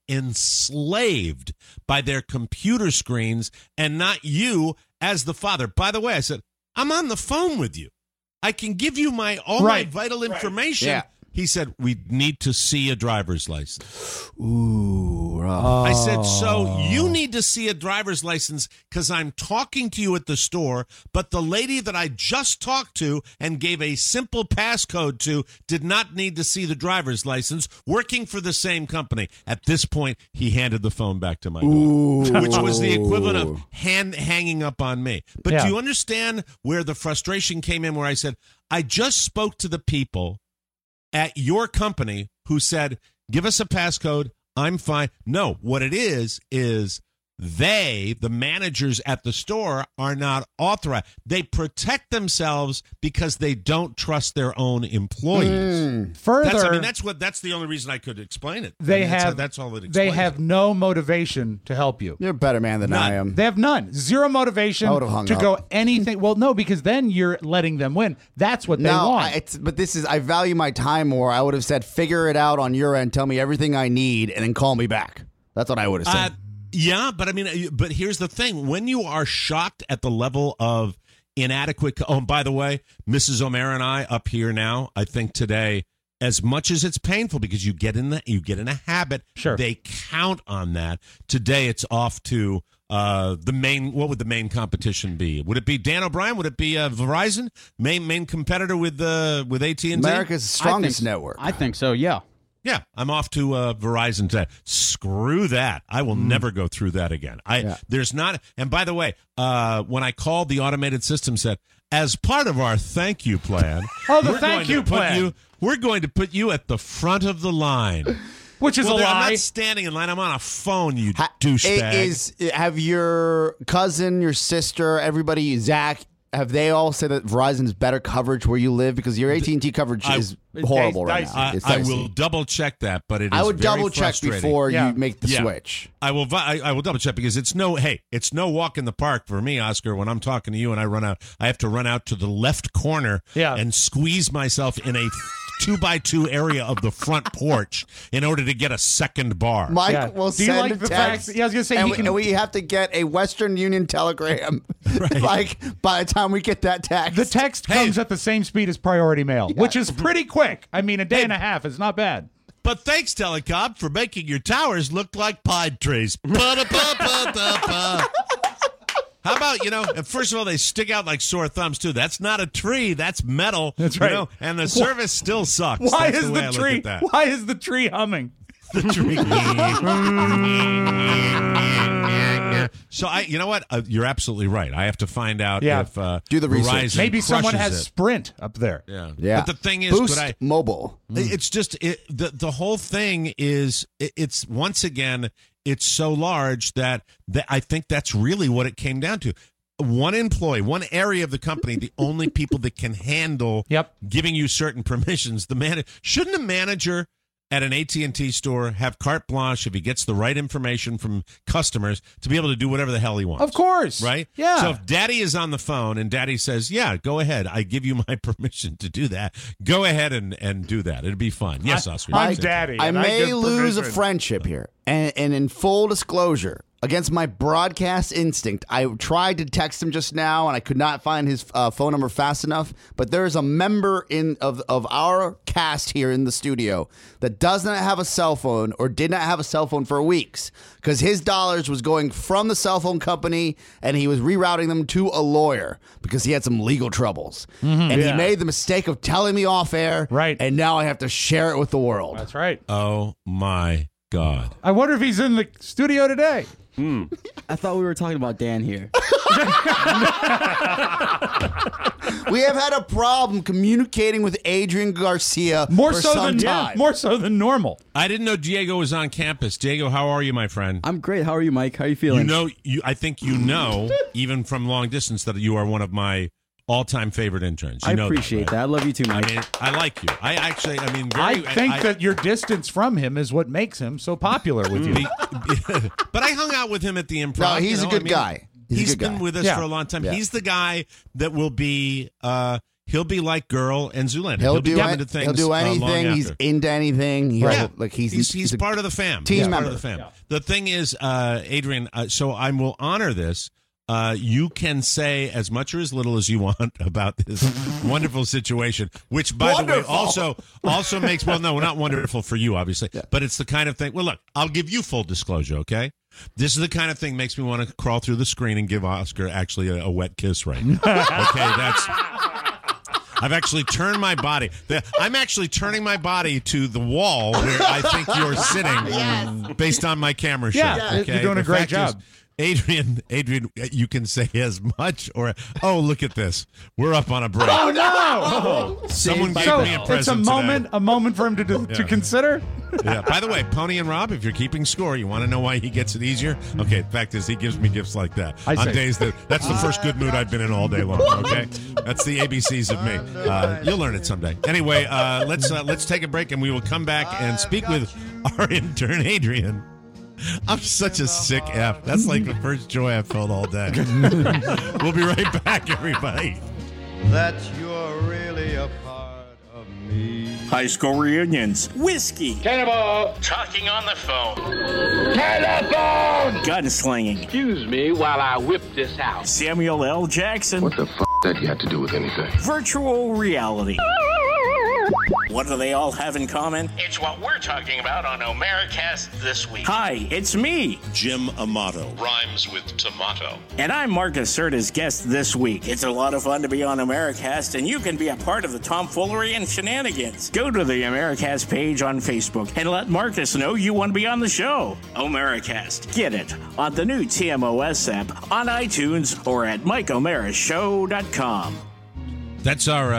C: enslaved by their computer screens and not you as the father. By the way, I said, I'm on the phone with you. I can give you my all
D: Right.
C: my vital information.
E: Yeah.
C: He said, we need to see a driver's license.
E: Ooh, rough.
C: I said, so you need to see a driver's license because I'm talking to you at the store, but the lady that I just talked to and gave a simple passcode to did not need to see the driver's license, working for the same company. At this point, he handed the phone back to my daughter, which was the equivalent of hand hanging up on me. But
D: Yeah.
C: do you understand where the frustration came in, where I said, I just spoke to the people at your company who said, give us a passcode, I'm fine. No, what it is, is they, the managers at the store, are not authorized. They protect themselves because they don't trust their own employees.
D: Further,
C: That's, I mean, that's what. That's the only reason I could explain it. I
D: they
C: mean, that's,
D: have
C: that's all it explains.
D: they have no motivation to help you.
E: You're a better man than I am.
D: They have none. Zero motivation
E: I would've hung
D: to
E: up.
D: go anything. Well, no, because then you're letting them win. That's what they
E: No,
D: want.
E: I, it's, but this is, I value my time more. I would have said, figure it out on your end, tell me everything I need, and then call me back. That's what I would have
C: Uh,
E: said.
C: yeah, but I mean, uh, but here's the thing: when you are shocked at the level of inadequate. Co- oh, and by the way, Missus O'Mara and I up here now, I think today, as much as it's painful because you get in the you get in a habit.
D: Sure.
C: They count on that. Today, it's off to uh, the main. What would the main competition be? Would it be Dan O'Brien? Would it be uh, Verizon? Main main competitor with uh, with A T and T?
E: America's strongest network.
K: I think so. Yeah.
C: Yeah, I'm off to uh, Verizon today. Screw that. I will never go through that again. I
E: Yeah.
C: There's not. And by the way, uh, when I called, the automated system said, as part of our thank you plan,
D: Oh, the
C: we're
D: thank
C: going to
D: you
C: put
D: plan.
C: you- we're going to put you at the front of the line.
D: Which is
C: well,
D: a
C: there- I'm
D: lie.
C: not standing in line. I'm on a phone, you
E: Ha-
C: douchebag.
E: Is have your cousin, your sister, everybody, Zach, have they all said that Verizon is better coverage where you live? Because your A T and T coverage
C: I-
E: is horrible right
D: dicey.
E: now.
C: I,
E: It's
C: I
E: dicey.
C: will double check that, but it is
E: I would
C: very
E: double check
C: frustrating.
E: before
D: Yeah.
E: you make the
C: Yeah.
E: switch.
C: I will. vi- I, I will double check because it's no. Hey, it's no walk in the park for me, Oscar. When I'm talking to you and I run out, I have to run out to the left corner
D: Yeah.
C: and squeeze myself in a two by two area of the front porch in order to get a second bar.
E: Mike
D: Yeah.
E: will
D: Do you
E: send
D: like
E: a
D: the
E: text.
D: fact- yeah, I was gonna say
E: and
D: he
E: we,
D: can-
E: and we have to get a Western Union telegram. Like by the time we get that text,
D: The text
C: Hey.
D: comes at the same speed as priority mail, which is pretty quick. I mean, a day and a half is not bad.
C: But thanks, Telecom, for making your towers look like pine trees. Ba-da-ba-ba-da-ba. How about, you know, and first of all, they stick out like sore thumbs, too. That's not a tree. That's metal.
D: That's
C: you
D: right.
C: know, and the service still sucks.
D: Why
C: That's
D: is
C: way
D: the
C: I look
D: tree?
C: at that.
D: Why is the tree humming?
C: The tree. So, I, you know what? Uh, you're absolutely right. I have to find out
D: Yeah.
C: if uh,
E: Do the research.
C: Verizon
D: Maybe someone
C: crushes
D: has
C: it.
D: Sprint up there.
C: Yeah.
E: yeah.
C: But the thing is,
E: Boost
C: could I...
E: Mobile.
C: It's just it, the the whole thing is it, it's once again it's so large that, that I think that's really what it came down to. One employee, one area of the company, the only people that can handle
D: Yep.
C: giving you certain permissions. The man shouldn't a manager at an A T and T store have carte blanche if he gets the right information from customers to be able to do whatever the hell he wants.
D: Of course.
C: Right?
D: Yeah.
C: So if Daddy is on the phone and Daddy says, yeah, go ahead. I give you my permission to do that. Go ahead and, and do that. It'd be fun. Yes,
D: I-
C: Oscar.
D: I'm
C: you said
D: Daddy.
E: I
D: and
E: may
D: give
E: lose a
D: permission.
E: friendship here. And, and in full disclosure, against my broadcast instinct, I tried to text him just now, and I could not find his uh, phone number fast enough. But there is a member in of, of our cast here in the studio that does not have a cell phone or did not have a cell phone for weeks because his dollars was going from the cell phone company, and he was rerouting them to a lawyer because he had some legal troubles. And he
D: Yeah.
E: made the mistake of telling me off air,
D: Right.
E: and now I have to share it with the world.
D: That's right.
C: Oh, my God.
D: I wonder if he's in the studio today.
K: I thought we were talking about Dan here.
E: We have had a problem communicating with Adrian Garcia
D: More
E: for
D: so
E: some
D: than
E: time.
D: more so than normal.
C: I didn't know Diego was on campus. Diego, how are you, my friend?
K: I'm great. How are you, Mike? How are you feeling?
C: You know, you. I think you know, even from long distance, that you are one of my all-time favorite interns. You
K: I
C: know
K: appreciate
C: that.
K: that. I love you too,
C: Right?
K: Mike.
C: I mean, I like you. I actually, I mean,
D: I
C: very,
D: think
C: I-
D: that your distance from him is what makes him so popular with you.
C: Be- but I hung out with him at the improv.
E: No, he's
C: you
E: a
C: know,
E: good
C: I mean,
E: guy. He's a
C: he's
E: good
C: been
E: guy.
C: with us
D: Yeah.
C: for a long time.
E: Yeah.
C: He's the guy that will be. Uh, he'll be like Girl and Zoolander.
E: He'll,
C: be
E: do
C: coming
E: an-
C: to things.
E: he'll do
C: uh, long
E: anything. he's
C: after.
E: into anything. He'll,
C: Yeah.
E: like he's
C: he's, he's
E: a
C: part of the fam.
E: team
C: he's
E: member.
C: Part of the fam. The thing is, uh, Adrian. Uh, so I will honor this. Uh, you can say as much or as little as you want about this wonderful situation, which, by the way,
E: Wonderful.
C: also also makes well, no, not wonderful for you, obviously, but it's the kind of thing. Well, look, I'll give you full disclosure, okay? This is the kind of thing makes me want to crawl through the screen and give Oscar actually a, a wet kiss right now. Okay, that's. I've actually turned my body. the- I'm actually turning my body to the wall where I think you're sitting, based on my camera shot.
D: Yeah,
C: okay?
D: you're doing a
C: The
D: great
C: fact is,
D: job.
C: Adrian, Adrian, you can say as much or oh, look at this. We're up on a break.
D: Oh no!
C: Someone gave
D: So
C: me a
D: it's
C: present
D: a moment,
C: today.
D: a moment for him to to
C: Yeah.
D: consider.
C: Yeah. By the way, Pony and Rob, if you're keeping score, you want to know why he gets it easier? Okay, the fact is he gives me gifts like that
D: I
C: on
D: see.
C: days that that's the first good mood I've been in all day long. Okay, that's the A B Cs of me. Uh, you'll learn it someday. Anyway, uh, let's uh, let's take a break and we will come back and speak with our intern Adrian. I'm such a sick F. That's like the first joy I've felt all day. We'll be right back, everybody.
L: That you're really a part of me.
M: High school reunions, whiskey, cannibal, talking on the phone, telephone, gunslinging. Excuse me while I whip this out. Samuel L. Jackson.
N: What the f*** that he had to do with anything?
M: Virtual reality. What do they all have in common? It's what we're talking about on Omericast this week. Hi, it's me, Jim Amato.
N: Rhymes with tomato.
M: And I'm Marcus Serta's guest this week. It's a lot of fun to be on Omericast, and you can be a part of the tomfoolery and shenanigans. Go to the Omericast page on Facebook and let Marcus know you want to be on the show. Omericast. Get it on the new T M O S app, on iTunes, or at mike omera show dot com.
C: That's our uh,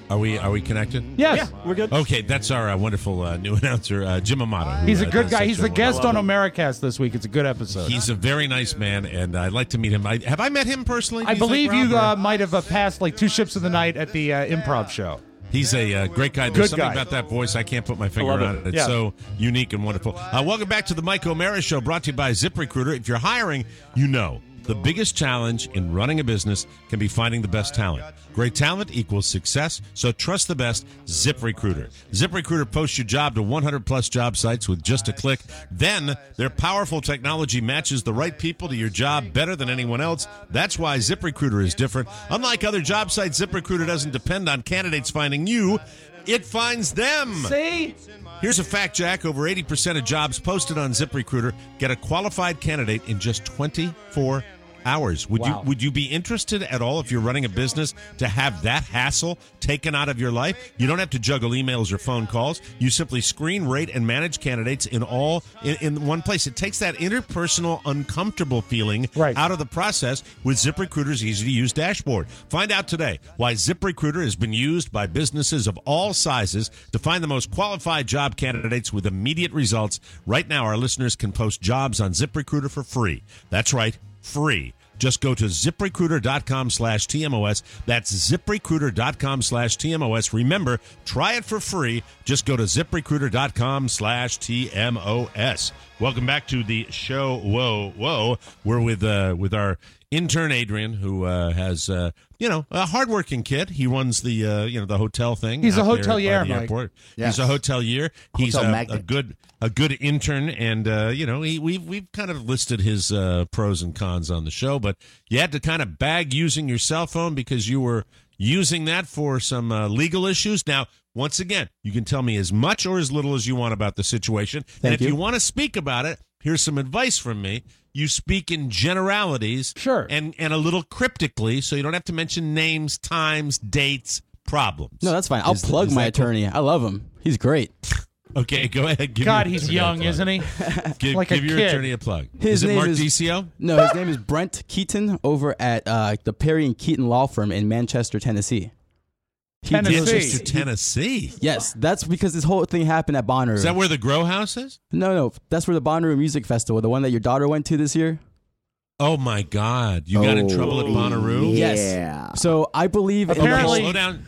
C: Are we are we connected?
D: Yes.
O: Yeah, we're good.
C: Okay, that's our uh, wonderful uh, new announcer, uh, Jim Amato. who,
D: He's a
C: uh,
D: good
C: does
D: guy.
C: such
D: He's
C: a
D: the guest on
C: wonderful-
D: Americast this week. It's a good episode.
C: He's a very nice man, and I'd like to meet him. I, have I met him personally? do
D: I
C: you think,
D: believe
C: Rob,
D: you
C: or-
D: uh, might have uh, passed like two ships of the night at the uh, improv show.
C: He's a uh, great guy. There's
D: Good
C: something
D: guy.
C: about that voice. I can't put my finger
D: love
C: on
D: it.
C: it. It's
D: Yeah.
C: so unique and wonderful. Uh, welcome back to the Mike O'Mara Show, brought to you by ZipRecruiter. If you're hiring, you know the biggest challenge in running a business can be finding the best talent. Great talent equals success, so trust the best, ZipRecruiter. ZipRecruiter posts your job to one hundred plus job sites with just a click. Then their powerful technology matches the right people to your job better than anyone else. That's why ZipRecruiter is different. Unlike other job sites, ZipRecruiter doesn't depend on candidates finding you. It finds them.
D: See?
C: Here's a fact, Jack. Over eighty percent of jobs posted on ZipRecruiter get a qualified candidate in just twenty-four hours. Would
D: Wow.
C: you would you be interested at all if you're running a business to have that hassle taken out of your life? You don't have to juggle emails or phone calls. You simply screen, rate, and manage candidates in all in, in one place. It takes that interpersonal, uncomfortable feeling
D: Right.
C: out of the process with ZipRecruiter's easy-to-use dashboard. Find out today why ZipRecruiter has been used by businesses of all sizes to find the most qualified job candidates with immediate results. Right now, our listeners can post jobs on ZipRecruiter for free. That's right, free. Just go to ZipRecruiter.com slash TMOS. That's ZipRecruiter.com slash TMOS. Remember, try it for free. Just go to ZipRecruiter.com slash TMOS. Welcome back to the show. Whoa, whoa. We're with uh, with our intern Adrian, who uh, has uh, you know a hardworking kid. He runs the uh, you know the hotel thing.
D: He's a
C: out there
D: hotelier,
C: by the
D: Mike.
C: airport.
E: Yes.
C: He's a hotelier. He's
E: Hotel
C: a, a
E: magnate.
C: good a good intern, and uh, you know he, we've we've kind of listed his uh, pros and cons on the show, but you had to kind of bag using your cell phone because you were using that for some uh, legal issues. Now, once again, you can tell me as much or as little as you want about the situation, and if you.
K: you.
C: want to speak about it, here's some advice from me. You speak in generalities,
D: Sure.
C: and and a little cryptically, so you don't have to mention names, times, dates, problems.
O: No, that's fine. I'll
C: Is-
O: plug
C: is
O: my
C: that cool?
O: attorney. I love him. He's great.
C: Okay, go ahead. Give
D: God,
C: your
D: he's
C: attorney a
D: young,
C: plug.
D: isn't he?
C: Give,
D: Like a
C: give your
D: kid.
C: attorney a plug.
O: His
C: is it
O: name
C: Mark
O: is-
C: DiCio?
O: No, his name is Brent Keaton over at uh, the Perry and Keaton Law Firm in Manchester, Tennessee. He
D: Tennessee.
O: deals-
C: Manchester, Tennessee.
O: Yes, that's because this whole thing happened at Bonnaroo.
C: Is that where the Grow House is?
O: No, no, that's where the Bonnaroo Music Festival, the one that your daughter went to this year.
C: Oh my God! You got in trouble at Bonnaroo?
O: Yes. So I believe in
D: Apparently-
C: Okay, slow down.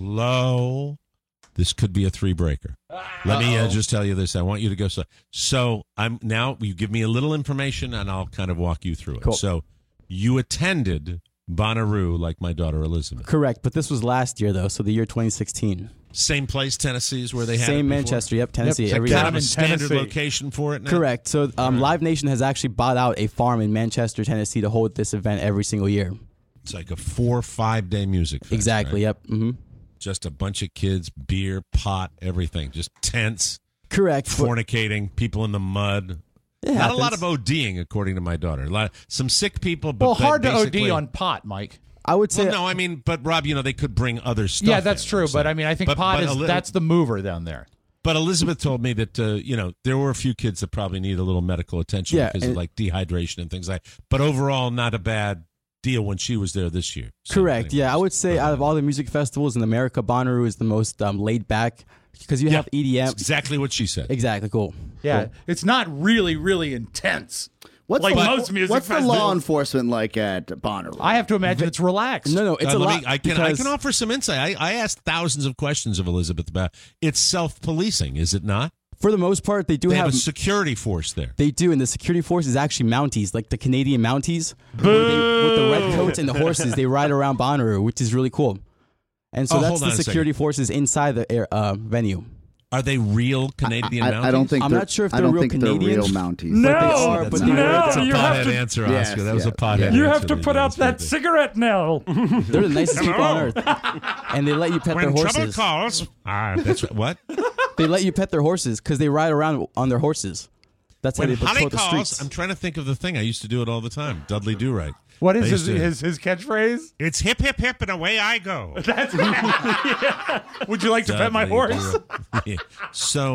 C: Slow. This could be a three breaker. Let me uh, just tell you this. I want you to go slow. So I'm now. You give me a little information, and I'll kind of walk you through it.
O: Cool.
C: So you attended Bonnaroo like my daughter Elizabeth.
O: correct, but this was last year though, so the year twenty sixteen.
C: Same place, Tennessee, is where they had
O: Same
C: it before?
O: Manchester, yep, Tennessee.
D: It's a
O: every
C: Kind
O: year.
C: of a
D: in
C: standard
D: Tennessee.
C: location for it now?
O: Correct. So um, Live Nation has actually bought out a farm in Manchester, Tennessee to hold this event every single year.
C: It's like a four, five day music fest.
O: Exactly.
C: right?
O: Yep. hmm
C: Just a bunch of kids, beer, pot, everything. Just tents,
O: Correct. but-
C: fornicating, people in the mud.
O: It
C: Not
O: happens.
C: a lot of ODing, according to my daughter. A lot, some sick people, but
D: Well,
C: but
D: hard to O D
C: basically-
D: on pot, Mike.
O: I would say
C: Well, no, I mean, but Rob, you know, they could bring other stuff.
D: Yeah, that's
C: in,
D: true.
C: I'm
D: But
C: saying.
D: I mean, I think
C: But-
D: pot
C: but
D: is
C: a li-
D: that's the mover down there.
C: But Elizabeth told me that uh, you know there were a few kids that probably need a little medical attention
O: Yeah,
C: because of
O: and-
C: like dehydration and things like. But overall, not a bad deal when she was there this year. So
O: correct.
C: anyway,
O: Yeah, I would say out of all the music festivals in America, Bonnaroo is the most um, laid back because you
C: Yeah,
O: have E D M.
C: that's exactly what she said.
O: Exactly. Cool.
D: Yeah,
O: Cool.
D: it's not really, really intense.
E: What's
D: like
E: the,
D: most music
E: What's the
D: festivals.
E: law enforcement like at Bonnaroo?
D: I have to imagine it's relaxed.
O: No, no, it's
C: Uh,
O: a
C: let
O: lot.
C: me, I can I
O: because-
C: can offer some insight. I, I asked thousands of questions of Elizabeth about it's self policing, is it not?
O: For the most part, they do
C: They
O: have,
C: have a security force there.
O: They do, and the security force is actually Mounties, like the Canadian Mounties, where they, with the red coats and the horses. They ride around Bonnaroo, which is really cool. And so
C: Oh,
O: that's
C: hold on
O: the
C: a
O: security forces inside the air, uh, venue.
C: Are they real Canadian
E: I,
C: Mounties?
E: I don't think
O: I'm
E: they're-
O: not sure if
E: I
O: they're
E: don't
O: real
E: think they're
O: Canadians.
E: real Mounties.
D: No,
O: But they are,
C: That's
O: but
C: a-
O: they
D: no,
C: that's a
D: you have
C: pothead
D: to-
C: answer,
E: Yes,
C: Oscar. That was
E: yeah.
C: a pothead
E: You
C: answer.
D: You have to
C: that
D: put
C: you
D: out
C: just
D: that
C: did.
D: cigarette now.
O: They're the nicest people on earth, and they let you pet their
C: When trouble
O: horses.
C: calls, ah, that's right. What?
O: They let you pet their horses because they ride around on their horses. That's
C: When
O: how they
C: honey
O: patrol the
C: calls,
O: streets.
C: I'm trying to think of the thing. I used to do it all the time. Dudley Do Right.
D: What is
C: I
D: his,
C: used to-
D: his his catchphrase?
C: It's hip hip hip and away I go.
D: That's yeah. Would you like to pet my
C: Dudley
D: horse?
C: Do Right. Yeah. So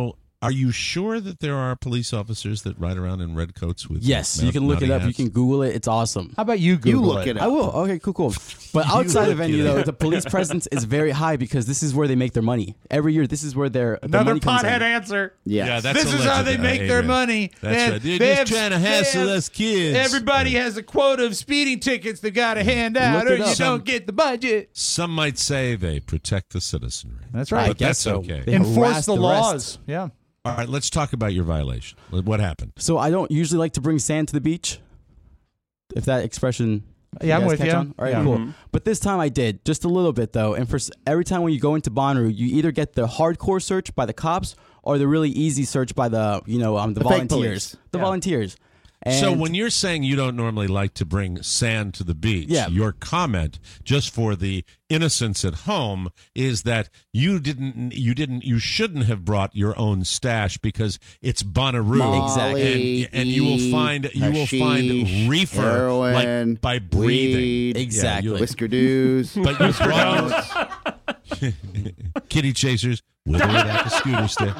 C: Are you sure that there are police officers that ride around in red coats with?
O: Yes,
C: mount-
O: you can look it
C: mounting
O: up. You
C: hats?
O: can Google it. It's awesome.
D: How about you Google
E: You look it up.
O: I will. Okay, cool, cool. But outside
C: look
O: of venue,
C: it
O: though,
C: up.
O: the police presence is very high because this is where they make their money. Every year, this is where their the
D: Another
O: money comes
D: pothead
O: in.
D: answer.
E: Yes.
C: Yeah, that's
D: This is how they
C: alleged.
D: make
C: Uh,
D: their
C: amen.
D: money.
C: That's
D: They-
C: right. They're
D: they
C: just
D: have-
C: trying to
D: they
C: hassle
D: have-
C: us kids.
D: Everybody has a quota of speeding tickets they've got to hand out,
O: Look
D: or
O: it
D: you
O: up.
D: don't get the budget.
C: Some might say they protect the citizenry.
D: That's right.
O: I
C: But
O: guess
C: that's
O: so.
C: okay.
O: They
D: Enforce
O: harass
D: the
O: the
D: laws.
O: rest.
D: Yeah.
C: All right, let's talk about your violation. What happened?
O: So I don't usually like to bring sand to the beach. If that expression.
D: Yeah, I'm
O: guys
D: with
O: catch
D: you.
O: on? All right,
D: Yeah.
O: cool.
D: Mhm.
O: But this time I did just a little bit though. And for s- every time when you go into Bonnaroo, you either get the hardcore search by the cops or the really easy search by the you know um, the,
E: The fake
O: volunteers.
E: police.
O: The
D: Yeah.
O: volunteers.
C: So
O: And-
C: when you're saying you don't normally like to bring sand to the beach,
O: Yeah.
C: your comment, just for the innocents at home, is that you didn't, you didn't, you shouldn't have brought your own stash because it's Bonnaroo,
E: Exactly.
C: and, and you will find you will
E: hashish,
C: find reefer
E: heroin,
C: like by breathing.
E: weed,
O: Exactly.
C: you'll-
E: Whisker Dews.
C: But you brought kitty chasers with or without the scooter stick.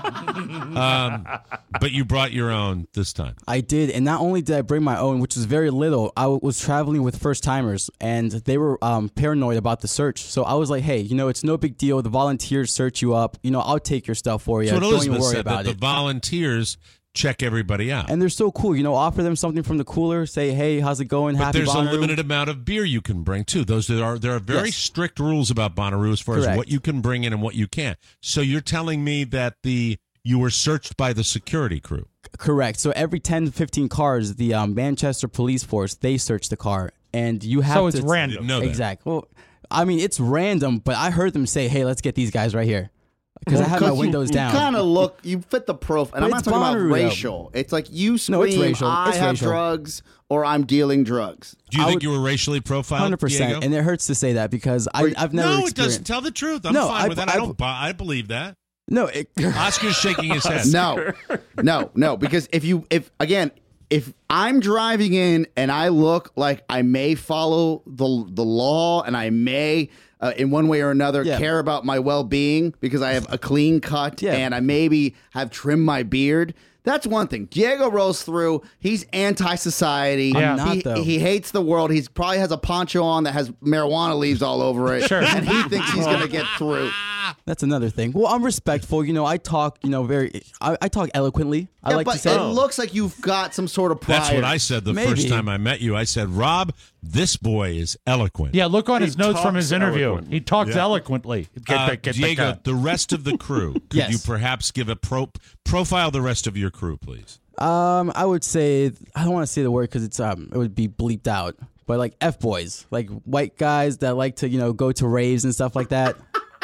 C: Um, but you brought your own this time.
O: I did, and not only did I bring my own, which was very little, I was traveling with first timers, and they were um, paranoid about the search. So I was like, "Hey, you know, it's no big deal. The volunteers search you up. You know, I'll take your stuff for you.
C: So what
O: Don't even
C: Elizabeth
O: worry
C: said,
O: about
C: that
O: it."
C: the volunteers check everybody out.
O: And they're so cool. You know, offer them something from the cooler. Say, "Hey, how's it going?
C: But
O: Happy
C: there's
O: Bonnaroo."
C: a limited amount of beer you can bring too. Those there are there are very
O: Yes.
C: strict rules about Bonnaroo as far as
O: Correct.
C: what you can bring in and what you can't. So you're telling me that the you were searched by the security crew.
O: Correct. So every ten to fifteen cars, the um, Manchester Police Force, they search the car, and you have
D: So it's
O: to
D: random.
C: Didn't know that.
O: Exactly. Well, I mean, it's random, but I heard them say, "Hey, let's get these guys right here," because I had my
E: Because you-
O: windows
E: you
O: down.
E: kind of look, you fit the profile. And
O: But
E: I'm not
O: it's
E: talking
O: Bonnaroo,
E: about
O: though.
E: racial. It's like you scream,
O: No, it's racial.
E: I
O: It's
E: have
O: racial.
E: drugs or I'm dealing drugs.
C: Do you
O: I
C: think
O: would-
C: you were racially profiled?
O: Hundred percent,
C: Diego?
O: and it hurts to say that because I, I've never.
C: no, it
O: experienced-
C: doesn't. Tell the truth. I'm
O: No,
C: fine
O: I-
C: with that. I,
O: I-
C: don't. bu- I believe that.
O: No, it,
C: Oscar's shaking his head.
E: No, no, no. Because if you, if again, if I'm driving in and I look like I may follow the the law and I may, uh, in one way or another,
O: Yeah.
E: care about my well being because I have a clean cut
O: Yeah.
E: and I maybe have trimmed my beard. That's one thing. Diego rolls through. He's anti-society.
O: I'm not,
E: he,
O: though.
E: he hates the world. He probably has a poncho on that has marijuana leaves all over it.
D: Sure.
E: And he thinks he's going to get through.
O: that's another thing. Well, I'm respectful. You know, I talk. You know, very. I, I talk eloquently. I
E: Yeah,
O: like
E: but
O: to say.
E: it looks like you've got some sort of pride.
C: That's what I said the
O: Maybe.
C: first time I met you. I said, Rob, this boy is eloquent.
D: Yeah, look on
P: He
D: his notes from
P: talks
D: his interview.
P: eloquent.
D: He talks
C: Yeah.
D: eloquently. Get
C: Uh,
D: the, get the
C: Diego,
D: cut.
C: the rest of the crew, could
O: Yes.
C: you perhaps give a pro profile the rest of your crew, please?
O: Um, I would say I don't want to say the word because it's um it would be bleeped out. But like F boys, like white guys that like to you know go to raves and stuff like that.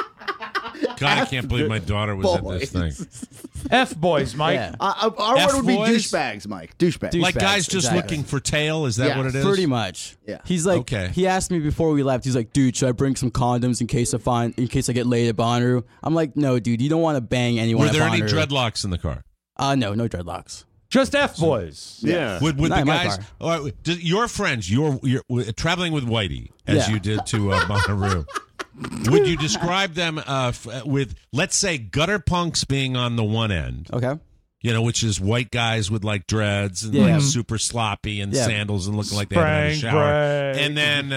C: God, I can't believe my daughter was at this thing.
D: F boys, Mike.
O: Yeah.
E: Uh, our
C: F
E: word would be
C: boys?
E: douchebags, Mike. Douchebags.
C: Like
O: Douchebags,
C: guys just
O: exactly.
C: looking for tail? Is that
E: Yeah,
C: what it is?
O: Pretty much.
E: Yeah.
O: He's like,
C: Okay.
O: he asked me before we left. He's like, dude, should I bring some condoms in case I find, in case I get laid at Bonnaroo? I'm like, no, dude, you don't want to bang anyone.
C: Were there
O: at
C: any
O: Bonnaroo.
C: dreadlocks in the car?
O: Uh, no, no dreadlocks.
D: Just F boys.
P: Yeah.
C: Would, would
O: Not
C: the
O: in my
C: guys,
O: car.
C: all right, do- your friends, you're, you're w- traveling with Whitey as
O: Yeah.
C: you did to uh, Bonnaroo. Would you describe them uh, f- with, let's say, gutter punks being on the one end?
O: Okay.
C: You know, which is white guys with like dreads and
O: Yeah.
C: like super sloppy and
O: Yeah.
C: sandals and looking like they haven't had a
D: Spring
C: shower.
D: break.
C: And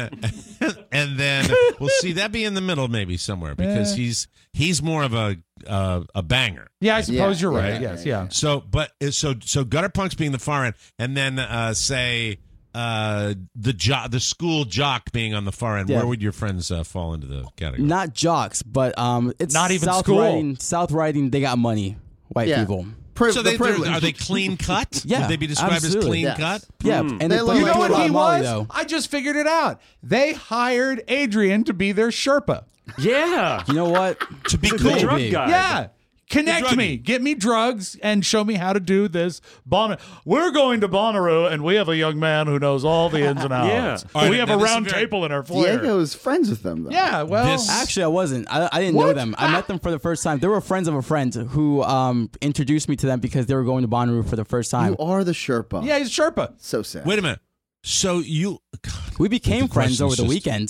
C: then, and then, well, see, that'd be in the middle maybe somewhere because
D: Yeah.
C: he's he's more of a uh, a banger.
D: Yeah, I suppose
E: Yeah,
D: you're right.
E: yeah,
D: yes,
E: yeah,
D: yeah.
C: So, but so so gutter punks being the far end, and then uh, say uh, the jo- the school jock being on the far end.
O: Yeah.
C: Where would your friends uh, fall into the category?
O: Not jocks, but um, it's
D: Not even
O: South
D: school.
O: Riding. South Riding, they got money. White
E: Yeah.
O: people.
E: Pri-
C: so
E: the
C: they they're-
E: privilege.
C: are they clean cut?
O: Yeah,
C: Would they be described
O: absolutely.
C: as clean
E: Yes.
C: cut?
O: Yeah,
C: Hmm.
O: and
E: They
O: they,
E: look
O: they
D: You
E: like
D: know
O: do
D: what
O: a lot
D: he
O: of Molly,
D: was?
O: though.
D: I just figured it out. They hired Adrian to be their Sherpa.
P: Yeah.
O: You know what?
C: To be
P: The
C: cool.
P: drug
O: Maybe.
P: guy.
D: Yeah. Connect
C: druggie.
D: me. Get me drugs and show me how to do this. Bon- We're going to Bonnaroo, and we have a young man who knows all the ins and outs.
P: Yeah.
C: All right,
D: we have
C: now
D: a
C: this is
D: round
C: very-
D: table in our foyer.
E: Diego's friends with them, though.
D: Yeah, well,
C: This-
O: Actually, I wasn't. I, I didn't know
D: What?
O: them. I met them for the first time. They were friends of a friend who um, introduced me to them because they were going to Bonnaroo for the first time.
E: You are the Sherpa.
D: yeah, he's Sherpa.
E: So sad.
C: Wait a minute. So you
O: We became
C: The
O: friends
C: question's
O: over the
C: just-
O: weekend.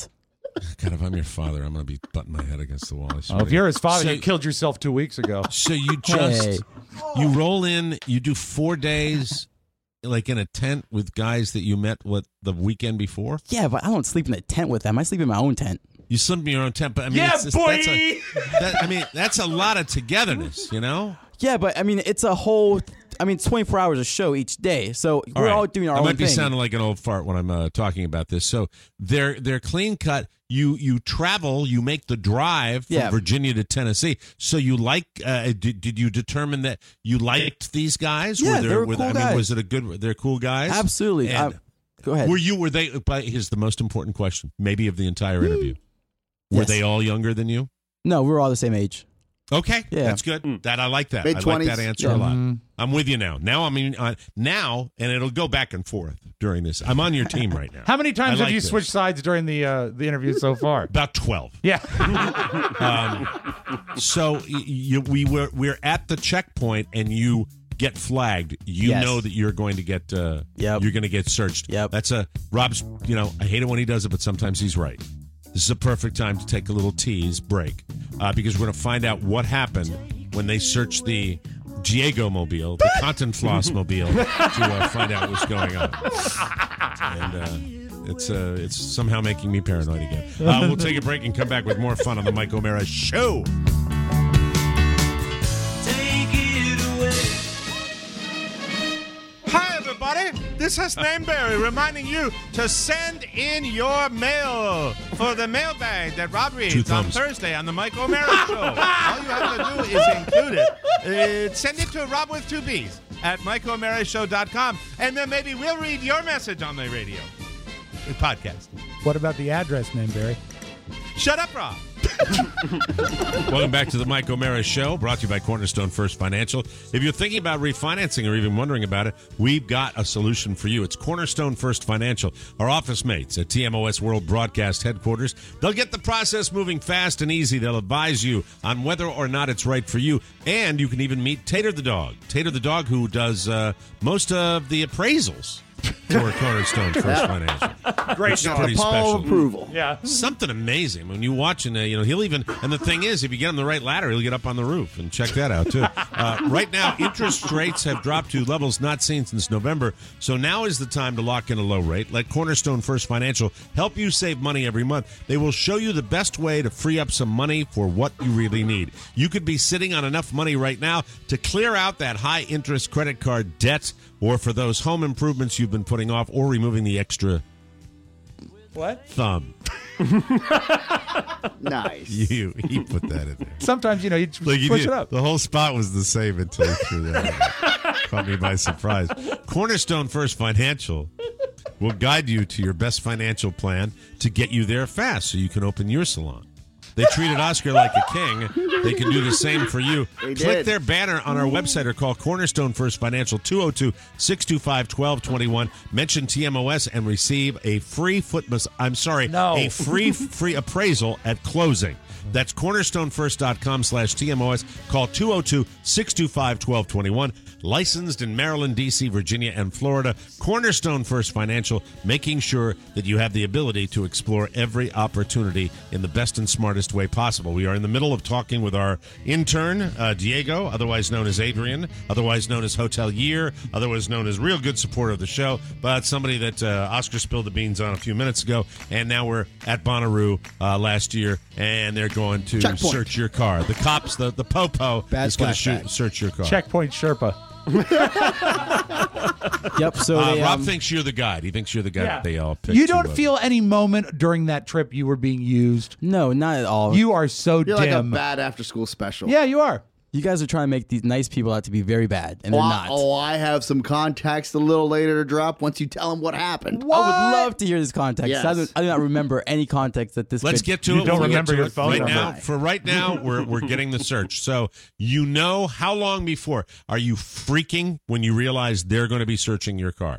C: God, if I'm your father, I'm going to be butting my head against the wall. I swear
D: Oh, if
C: to
D: you're
C: God.
D: his father,
C: So-
D: you killed yourself two weeks ago.
C: So you just
O: Hey.
C: you roll in, you do four days, like in a tent with guys that you met what the weekend before.
O: Yeah, but I don't sleep in a tent with them. I sleep in my own tent.
C: You sleep in your own tent, but I mean,
D: Yeah,
C: it's just,
D: boy!
C: That's a, that, I mean, that's a lot of togetherness, you know.
O: Yeah, but I mean, it's a whole. I mean, twenty-four hours a show each day, so we're
C: right.
O: all doing our
C: I
O: own
C: might be
O: thing.
C: sounding like an old fart when I'm uh, talking about this. So they're they're clean cut. You you travel. You make the drive from
O: Yeah.
C: Virginia to Tennessee. So you like? Uh, did, did you determine that you liked these guys?
O: Yeah,
C: were
O: they were
C: were
O: cool
C: I mean,
O: guys.
C: was it a good? They're cool guys.
O: Absolutely.
C: And
O: I- go ahead.
C: Were you? Were they? But here's the most important question, maybe of the entire interview. Were
O: Yes.
C: they all younger than you?
O: No, we're all the same age.
C: Okay,
O: Yeah.
C: that's good. That I like that. I like
E: Mid-twenties.
C: that answer
O: Yeah.
C: a lot.
D: Mhm.
C: I'm with you now. Now I'm in, uh, now, and it'll go back and forth during this. I'm on your team right now.
D: How many times
C: I
D: have
C: like
D: you
C: this.
D: switched sides during the uh, the interview so far?
C: About twelve.
D: Yeah.
C: Um, so y- you, we were we're at the checkpoint, and you get flagged. You
O: Yes.
C: know that you're going to get uh,
O: Yep.
C: you're going to get searched.
O: Yep.
C: That's a Rob's. You know, I hate it when he does it, but sometimes he's right. This is a perfect time to take a little tease break uh, because we're going to find out what happened when they searched the Diego mobile, the Cotton Floss mobile, to uh, find out what's going on. And uh, it's uh, it's somehow making me paranoid again. Uh, we'll take a break and come back with more fun on the Mike O'Mara Show.
P: Hi, everybody. This is Nameberry reminding you to send in your mail for the mailbag that Rob
C: Two
P: reads on
C: thumbs.
P: Thursday on the Mike O'Mara Show. All you have to do is include it. Uh, send it to Rob with two B's at mike o'mara show dot com, and then maybe we'll read your message on the radio. The podcast.
D: What about the address name, Barry?
P: Shut up, Rob.
C: Welcome back to the Mike O'Mara Show, brought to you by Cornerstone First Financial. If you're thinking about refinancing or even wondering about it, we've got a solution for you. It's Cornerstone First Financial. Our office mates at T M O S World Broadcast headquarters, they'll get the process moving fast and easy. They'll advise you on whether or not it's right for you, and you can even meet Tater the dog. Tater the dog, who does uh, most of the appraisals for Cornerstone First Financial.
D: Great
C: Which is
D: dog.
C: pretty
E: The Paul
C: special.
E: of approval.
D: Yeah.
C: Something amazing when you watch, and uh, you know he'll even. And the thing is, if you get on the right ladder, he'll get up on the roof and check that out too. Uh, right now, interest rates have dropped to levels not seen since November, so now is the time to lock in a low rate. Let Cornerstone First Financial help you save money every month. They will show you the best way to free up some money for what you really need. You could be sitting on enough money right now to clear out that high interest credit card debt, or for those home improvements you've been putting off, or removing the extra
D: What?
C: thumb.
E: Nice.
C: You, he put that in there.
D: Sometimes, you know, you
C: Look, you
D: switch
C: did-
D: it up.
C: The whole spot was the same until he threw that in. Caught me by surprise. Cornerstone First Financial will guide you to your best financial plan to get you there fast so you can open your salon. They treated Oscar like a king. They can do the same for you.
E: They
C: Click
E: did.
C: their banner on our website or call Cornerstone First Financial two oh two, six two five, one two two one. Mention T M O S and receive a free foot mas- I'm sorry,
D: No.
C: a free free appraisal at closing. That's cornerstonefirst.com slash TMOS. Call two oh two, six two five, one two two one. Licensed in Maryland, D C, Virginia, and Florida. Cornerstone First Financial, making sure that you have the ability to explore every opportunity in the best and smartest way possible. We are in the middle of talking with our intern, uh, Diego, otherwise known as Adrian, otherwise known as Hotelier, otherwise known as real good supporter of the show, but somebody that uh, Oscar spilled the beans on a few minutes ago. And now we're at Bonnaroo uh, last year, and they're going to
E: Checkpoint.
C: search your car. The cops, the, the popo,
K: Bad
C: is going to
K: flashback.
C: shoot, search your car.
D: Checkpoint Sherpa.
O: Yep. So
C: Uh,
O: they,
C: Rob
O: um,
C: thinks you're the guide. He thinks you're the guy
D: Yeah.
C: that they all picked.
D: You
C: to,
D: don't
C: uh,
D: feel any moment during that trip you were being used.
O: no, not at all.
D: You are so
E: You're like a
D: dim.
E: bad after school special.
D: Yeah, you are.
O: You guys are trying to make these nice people out to be very bad, and they're
E: Oh, I-
O: not.
E: oh, I have some context a little later to drop once you tell them what happened.
O: I would love to hear this context.
E: Yes.
O: I, don't, I do not remember any context that this.
C: Let's
O: could,
C: get to
D: You
C: it.
D: don't
C: We'll get
D: remember
C: to
D: your
C: it.
D: phone
C: right
D: number.
C: now. For right now, we're we're getting the search. So you know how long before are you freaking when you realize they're going to be searching your car?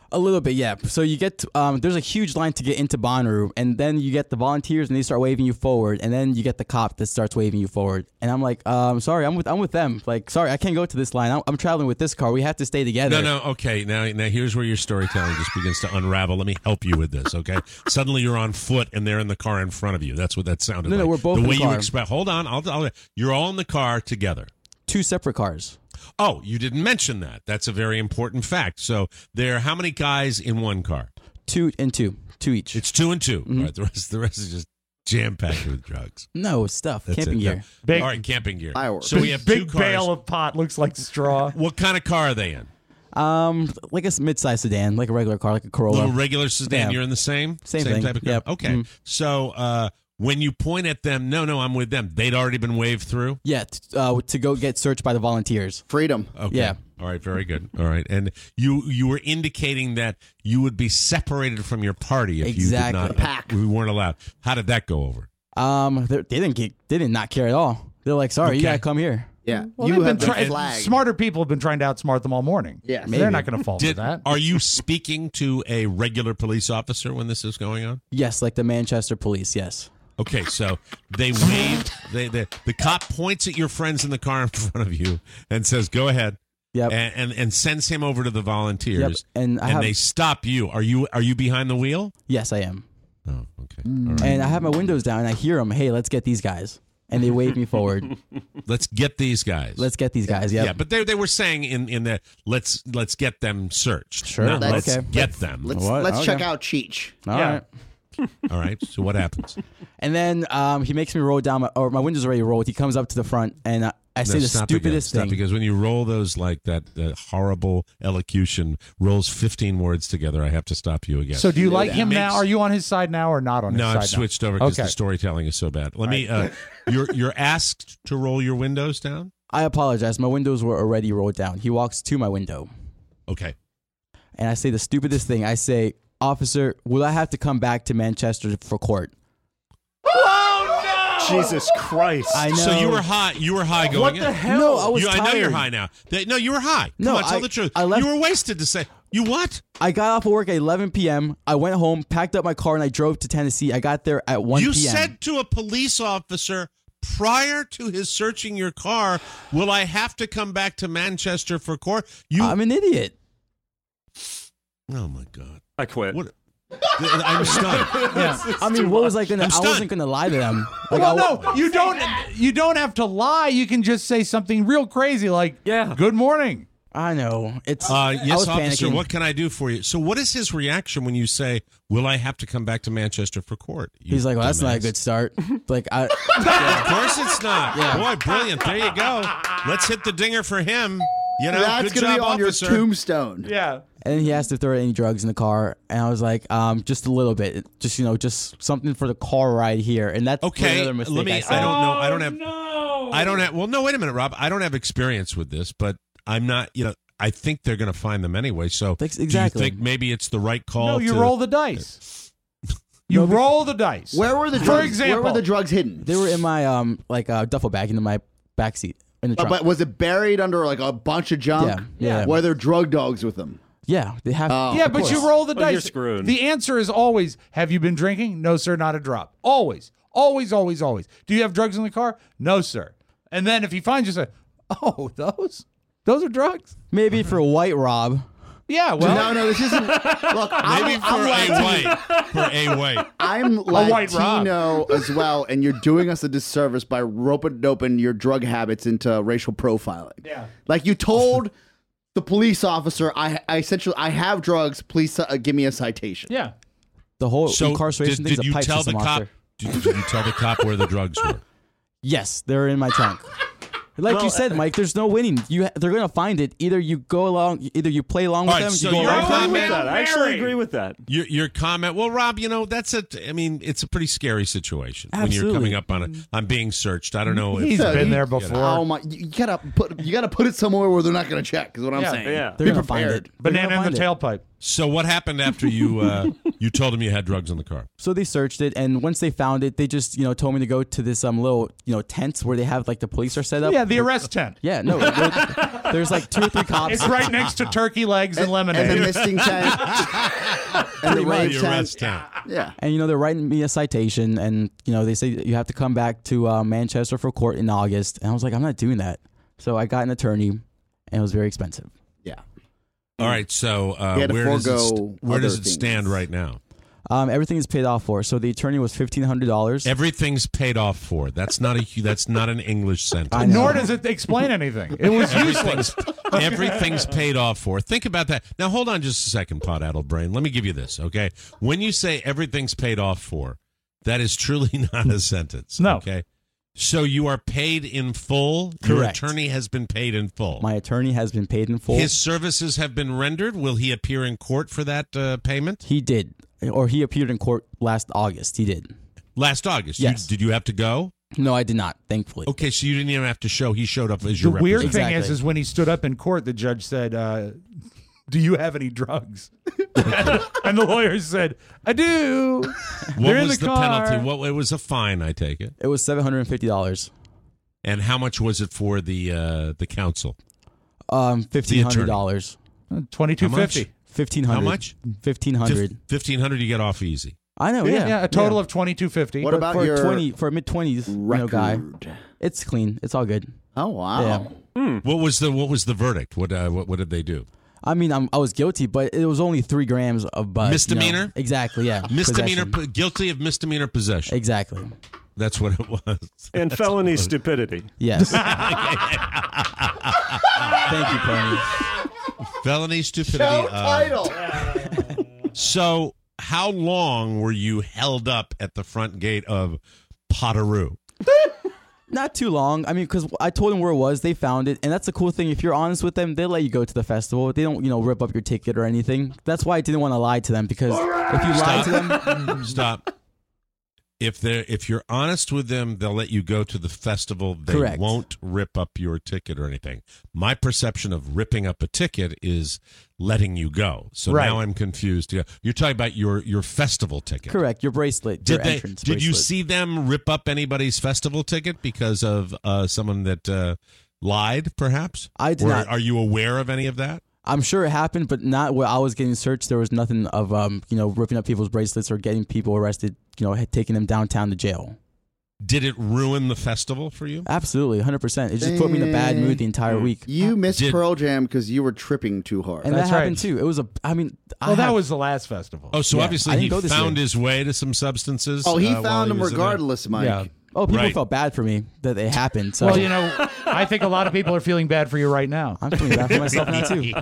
O: A little bit, yeah. So you get to, um, there's a huge line to get into Bonnaroo, and then you get the volunteers, and they start waving you forward, and then you get the cop that starts waving you forward. And I'm like, um, sorry, I'm with I'm with them. Like, sorry, I can't go to this line. I'm, I'm traveling with this car. We have to stay together.
C: No, no, okay. Now, now here's where your storytelling just begins to unravel. Let me help you with this, okay? Suddenly you're on foot, and they're in the car in front of you. That's what that sounded
O: No,
C: like.
O: no, we're both
C: the
O: in
C: way
O: the
C: you
O: car.
C: expect. Hold on, I'll, I'll. You're all in the car together.
O: Two separate cars.
C: Oh, you didn't mention that. That's a very important fact. So there are how many guys in one car?
O: Two and two. Two each.
C: It's two and two.
O: Mhm.
C: All right, the rest, the rest is just jam packed with drugs.
O: No, stuff.
C: That's
O: Camping
C: it.
O: gear.
C: No.
D: Big-
C: all right, camping gear.
E: Fireworks.
C: So we have two
D: Big
C: cars.
D: bale of pot looks like straw.
C: What kind of car are they in?
O: Um, like a mid-sized sedan, like a regular car, like a Corolla.
C: Little regular sedan.
O: Yeah.
C: You're in the same
O: Same thing.
C: type of car.
O: Yep.
C: Okay.
O: Mhm.
C: So uh, when you point at them, no, no, I'm with them. They'd already been waved through.
O: Yeah, t- uh, to go get searched by the volunteers.
E: Freedom.
C: Okay.
O: Yeah.
C: All right. Very good. All right. And you you were indicating that you would be separated from your party if
O: Exactly.
C: you did not. We weren't allowed. How did that go over?
O: Um, they they didn't get, they did not care at all. They're like, sorry, you
C: Okay.
O: gotta come here.
E: Yeah.
D: Well,
E: you
D: they've
E: have
D: been
E: the
D: try-
E: flag.
D: Smarter people have been trying to outsmart them all morning.
E: Yes.
D: They're
O: Maybe.
D: not going to fall for
C: Did,
D: that.
C: are you speaking to a regular police officer when this is going on?
O: Yes, like the Manchester police. Yes.
C: Okay, so they waved. They, they the cop points at your friends in the car in front of you and says, "Go ahead."
O: Yep.
C: And and, and sends him over to the volunteers.
O: Yep. And I have-
C: they stop you. Are you are you behind the wheel?
O: Yes, I am.
C: Oh, okay.
O: Mm.
C: All right.
O: And I have my windows down, and I hear them. Hey, let's get these guys. And they wave me forward.
C: Let's get these guys.
O: Let's get these guys. Yep.
C: Yeah, but they they were saying in in the let's let's get them searched.
O: Sure,
C: Not
O: let's-
C: let's
O: okay.
C: get them.
E: Let's
O: What?
E: let's
O: Okay.
E: check out Cheech.
O: All
D: Yeah.
O: right.
C: All right. So what happens?
O: And then um, he makes me roll down my, or my window's already rolled. He comes up to the front, and I, I say
C: No,
O: the
C: stop
O: stupidest
C: again.
O: thing.
C: Stop, because when you roll those like that, that horrible elocution rolls fifteen words together, I have to stop you again.
D: So do you like
C: It
D: him
C: makes-
D: now? Are you on his side now or not on
C: No,
D: his side
C: I've switched
D: now?
C: over because
D: Okay.
C: the storytelling is so bad. Let me. Uh, you're you're asked to roll your windows down.
O: I apologize. My windows were already rolled down. He walks to my window,
C: Okay.
O: and I say the stupidest thing. I say, "Officer, will I have to come back to Manchester for court?"
Q: Jesus Christ.
O: I know.
C: So you were high. You were high going
Q: What
C: in.
Q: the hell?
O: No, I was
C: You- I know you're
O: tired.
C: high now. They- no, you were high. Come
O: No,
C: on, tell
O: I-
C: the truth.
O: I left-
C: You were wasted to say. You what?
O: I got off of work at eleven p.m. I went home, packed up my car, and I drove to Tennessee. I got there at one
C: You
O: p.m.
C: said to a police officer prior to his searching your car, "Will I have to come back to Manchester for court?" You.
O: I'm an idiot.
C: oh my God.
Q: I quit.
C: What? I'm stunned.
O: Yeah. I mean, what was I gonna?
C: I'm
O: I
C: stunned.
O: wasn't gonna lie to them. Like,
D: Well,
O: I,
D: no, you don't. You don't have to lie. You can just say something real crazy like,
Q: Yeah.
D: good morning."
O: I know it's.
C: Uh,
O: I
C: yes,
O: was
C: officer,
O: panicking.
C: what can I do for you? So what is his reaction when you say, "Will I have to come back to Manchester for court?" You
O: He's like, "Well, that's not a
C: dumbass.
O: good start." Like, I.
C: Of course it's not.
O: Yeah.
C: Boy, brilliant. There you go. Let's hit the dinger for him. You know,
E: That's
C: good
E: gonna
C: job,
E: be on
C: officer.
E: your tombstone.
D: Yeah.
O: And then he asked if there were any drugs in the car, and I was like, um, just a little bit, just you know, just something for the car ride here. And that's
C: Okay,
O: another mistake
C: let me.
O: I
C: I,
O: said.
C: don't know. I don't have. I don't have. Well, no. Wait a minute, Rob. I don't have experience with this, but I'm not. You know, I think they're going to find them anyway. So,
O: Exactly.
C: do you think maybe it's the right call?
D: No, you
C: to,
D: roll the dice. You roll the dice.
E: Where were the
D: For
E: drugs?
D: example,
E: where were the drugs hidden?
O: They were in my um like uh, duffel bag in my backseat in the
E: Uh,
O: trunk.
E: but was it buried under like a bunch of junk?
O: Yeah, yeah.
E: Were there drug dogs with them?
O: yeah, they have.
E: Oh.
D: yeah,
O: of
D: but
O: course.
D: you roll the
Q: Well, you're
D: dice.
Q: screwed.
D: The answer is always, have you been drinking? No, sir, not a drop. Always, always, always, always. Do you have drugs in the car? No, sir. And then if he finds you, say, oh, those? Those are drugs?
O: Maybe for White Rob.
D: Yeah, well.
E: no, no, this isn't. Look, I'm,
C: Maybe for
E: I'm
C: a
E: Latino.
C: white. For a white.
E: I'm
D: white Rob.
E: Latino as well, and you're doing us a disservice by roping doping your drug habits into racial profiling.
D: Yeah.
E: Like you told the police officer, I, I essentially, I have drugs. Please uh, give me a citation.
D: Yeah.
O: The whole
C: So
O: incarceration
C: did,
O: thing's
C: did
O: a
C: you
O: pipe
C: tell the
O: system
C: cop?
O: officer.
C: Did, did you tell the cop where the drugs were?
O: Yes, they're in my trunk. Like
Q: Well,
O: you said, Mike, there's no winning. You ha- they're gonna find it. Either you go along, either you play along with
C: All right,
O: them.
C: so
O: you go
C: you're
O: along
C: a
O: with
Q: I
O: them.
Q: agree with that. I actually
D: Mary.
Q: agree with that.
C: Your your comment. Well, Rob, you know that's a. I mean, it's a pretty scary situation when you're
O: Absolutely.
C: coming up on a on being searched. I don't know. If,
D: He's
E: Yeah,
D: been
E: he-
D: there before.
E: Oh my! You, you gotta put you gotta put it somewhere where they're not gonna check. Is what I'm
D: Yeah.
E: saying.
Q: Yeah.
O: They're
E: Be
O: gonna find
E: prepared.
O: it. They're
D: Banana
O: gonna
D: in the
O: find it.
D: tailpipe.
C: So what happened after you uh, You told them you had drugs in the car.
O: So they searched it, and once they found it, they just you know told me to go to this um little you know tents where they have like the police are set up.
D: Yeah, the arrest tent.
O: Yeah, no, there- there's like two or three cops.
D: It's right next to turkey legs and, lemonade.
E: And the misting tent. and the rave
C: The
E: tent.
C: arrest tent.
E: Yeah.
O: And you know they're writing me a citation, and you know they say you have to come back to uh, Manchester for court in August, and I was like, I'm not doing that. So I got an attorney, and it was very expensive.
E: Yeah.
C: All right, so uh,
E: He had to
C: where does it,
E: forego
C: st- where
E: other
C: does it
E: things.
C: stand right now?
O: Um, everything is paid off for. So the attorney was fifteen hundred dollars.
C: Everything's paid off for. That's not a hu- that's not an English sentence.
O: I know.
D: Nor does it explain anything. It was useless.
C: Everything's paid off for. Think about that. Now, hold on just a second, Pot Addled Brain. Let me give you this, okay? When you say everything's paid off for, that is truly not a sentence.
D: No.
C: Okay? So you are paid in full?
O: Correct.
C: Your attorney has been paid in full?
O: My attorney has been paid in full.
C: His services have been rendered? Will he appear in court for that uh, payment?
O: He did. Or he appeared in court last August. He did.
C: Last August?
O: Yes.
C: You, did you have to go?
O: No, I did not, thankfully.
C: Okay, so you didn't even have to show. He showed up as
D: The
C: your
D: weird
C: representative.
D: thing is,
O: Exactly.
D: is when he stood up in court, the judge said, uh, "Do you have any drugs?" and the lawyer said, "I do."
C: What
D: They're in
C: was
D: the
C: the,
D: car.
C: penalty? What it was a fine, I take it.
O: It was seven hundred fifty dollars.
C: And how much was it for the uh, the counsel?
O: Um, fifteen hundred dollars.
D: Twenty-two
C: How much?
D: fifty.
O: Fifteen hundred.
C: How much?
O: Fifteen hundred.
C: Fifteen hundred. You get off easy.
O: I know.
D: Yeah,
O: Yeah,
D: yeah, a total of twenty-two fifty.
E: What
O: For-
E: about
O: for
E: your
O: a twenty for a mid twenties you know, guy?
E: record?
O: It's clean. It's all good.
E: Oh, wow.
O: Yeah.
C: What was the what was the verdict? What uh, what, what did they do?
O: I mean, I'm, I was guilty, but it was only three grams of bud.
C: Misdemeanor?
O: You know? Exactly. Yeah.
C: Misdemeanor,
O: Possession.
C: po- guilty of misdemeanor possession.
O: Exactly.
C: That's what it was.
Q: And felony stupidity.
O: Yes. Thank you, Pony.
C: Felony stupidity.
E: Show
C: uh,
E: title.
C: So, how long were you held up at the front gate of Potteroo?
O: Not too long. I mean, because I told them where it was. They found it. And that's the cool thing. If you're honest with them, they let you go to the festival. They don't, you know, rip up your ticket or anything. That's why I didn't want to lie to them, because if you lie
C: Stop.
O: to them,
C: Stop. If they're if you're honest with them, they'll let you go to the festival. They
O: Correct.
C: won't rip up your ticket or anything. My perception of ripping up a ticket is letting you go. So
D: Right.
C: now I'm confused. Yeah, you're talking about your your festival ticket.
O: correct, your bracelet,
C: Did
O: your
C: they?
O: entrance
C: Did you
O: bracelet.
C: see them rip up anybody's festival ticket because of uh, someone that uh, lied? Perhaps
O: I did
C: or
O: not.
C: Are you aware of any of that?
O: I'm sure it happened, but not where I was getting searched. There was nothing of, um, you know, ripping up people's bracelets or getting people arrested, you know, taking them downtown to jail.
C: Did it ruin the festival for you?
O: Absolutely, one hundred percent. It just put me in a bad mood the entire week.
E: You missed
C: Did-
E: Pearl Jam because you were tripping too hard.
O: And
D: That's
O: that happened
D: right.
O: too. It was a, I mean, I
D: Well, that
O: have-
D: was the last festival.
C: Oh, so
O: Yeah, I
C: obviously
O: didn't
C: he
O: go this
C: found
O: year.
C: his way to some substances.
E: oh, he
C: uh, while
E: found them
C: was in there?
E: regardless, Mike.
D: Yeah.
O: Oh, people
C: Right.
O: felt bad for me that it happened. So
D: Well, you know, I think a lot of people are feeling bad for you right now.
O: I'm feeling bad for myself now too.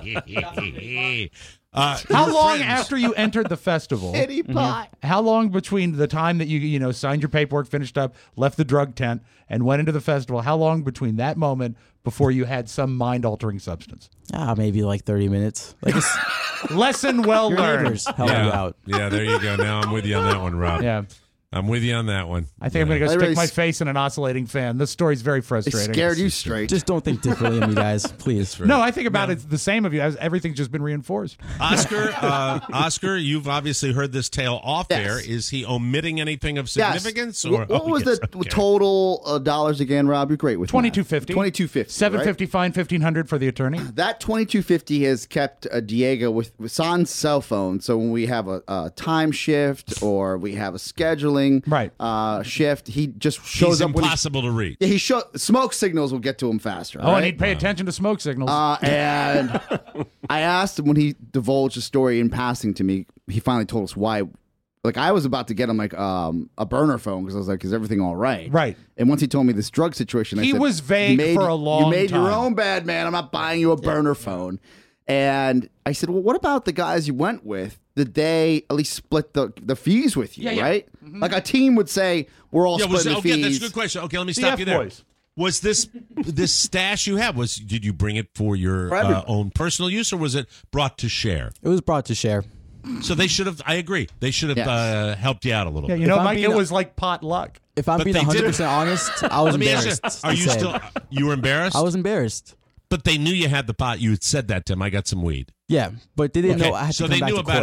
C: Uh,
D: How
C: your
D: long
C: friends-
D: after you entered the festival?
E: Pity pot.
D: How long between the time that you you know signed your paperwork, finished up, left the drug tent, and went into the festival? How long between that moment before you had some mind-altering substance?
O: Ah, maybe like thirty minutes. Like it's,
D: Lesson well
O: your
D: learned.
O: neighbors help you
C: Yeah,
O: out.
C: yeah. There you go. Now I'm with you on that one, Rob.
D: Yeah,
C: I'm with you on that one.
D: I think I'm going to go
E: I
D: stick
E: really
D: my
E: s-
D: face in an oscillating fan. This story's very
E: It
D: frustrating.
E: scared you straight.
O: Just don't think differently of me, guys. Please.
D: No, I think about it the same of you. As everything's just been reinforced.
C: Oscar, uh, Oscar, you've obviously heard this tale off
E: Yes.
C: air. Is he omitting anything of
E: Yes.
C: significance?
E: What, what
C: oh,
E: was
C: yes,
E: the
C: okay.
E: total uh, dollars again, Rob? You're great with
D: Twenty-two fifty.
E: Twenty-two fifty.
D: Seven fifty fine, fifteen hundred for the attorney.
E: That twenty-two fifty has kept uh, Diego with, with San's cell phone. So when we have a, a time shift or we have a scheduling
D: Right.
E: uh, shift, he just shows
C: He's
E: up. when he-
C: impossible to reach.
E: Yeah, he show smoke signals will get to him faster.
D: Oh, and
E: right?
D: he'd pay attention to smoke signals.
E: Uh, and I asked him when he divulged a story in passing to me. He finally told us why. Like I was about to get him like um, a burner phone because I was like, "Is everything all right?"
D: Right.
E: And once he told me this drug situation, I
D: He
E: said,
D: was vague
E: "You made-
D: for a long
E: You made your
D: time."
E: own bad, man. I'm not buying you a burner phone." And I said, "Well, what about the guys you went with? Did they at least split the the fees with you?
D: Yeah, yeah.
E: right? Like a team would say, we're all
C: Yeah, was,
E: splitting
C: okay,
E: the
C: that's
E: fees."
C: a good question. Okay, let me
D: The
C: stop you there.
D: F-boys.
C: Was this this stash you have? Was did you bring it for your
E: For
C: uh,
E: everybody.
C: own personal use, or was it brought to share?
O: It was brought to share.
C: So they should have. I agree. They should have
E: Yes.
C: uh, helped you out a little
D: yeah,
C: bit.
D: you know,
O: I'm
D: Mike, it
O: being a-
D: was like pot luck.
O: If I'm
C: But
O: being
C: they
O: one hundred
C: did-
O: percent honest, I was
C: Let me ask
O: embarrassed.
C: you: Are
O: to
C: you
O: say.
C: still? You were embarrassed.
O: I was embarrassed.
C: But they knew you had the pot. You had said that to them. I got some weed.
O: Yeah, but they didn't
C: Okay,
O: know I had
C: so
O: to come
C: they
O: back
C: knew
O: to
C: about
O: court.
C: it.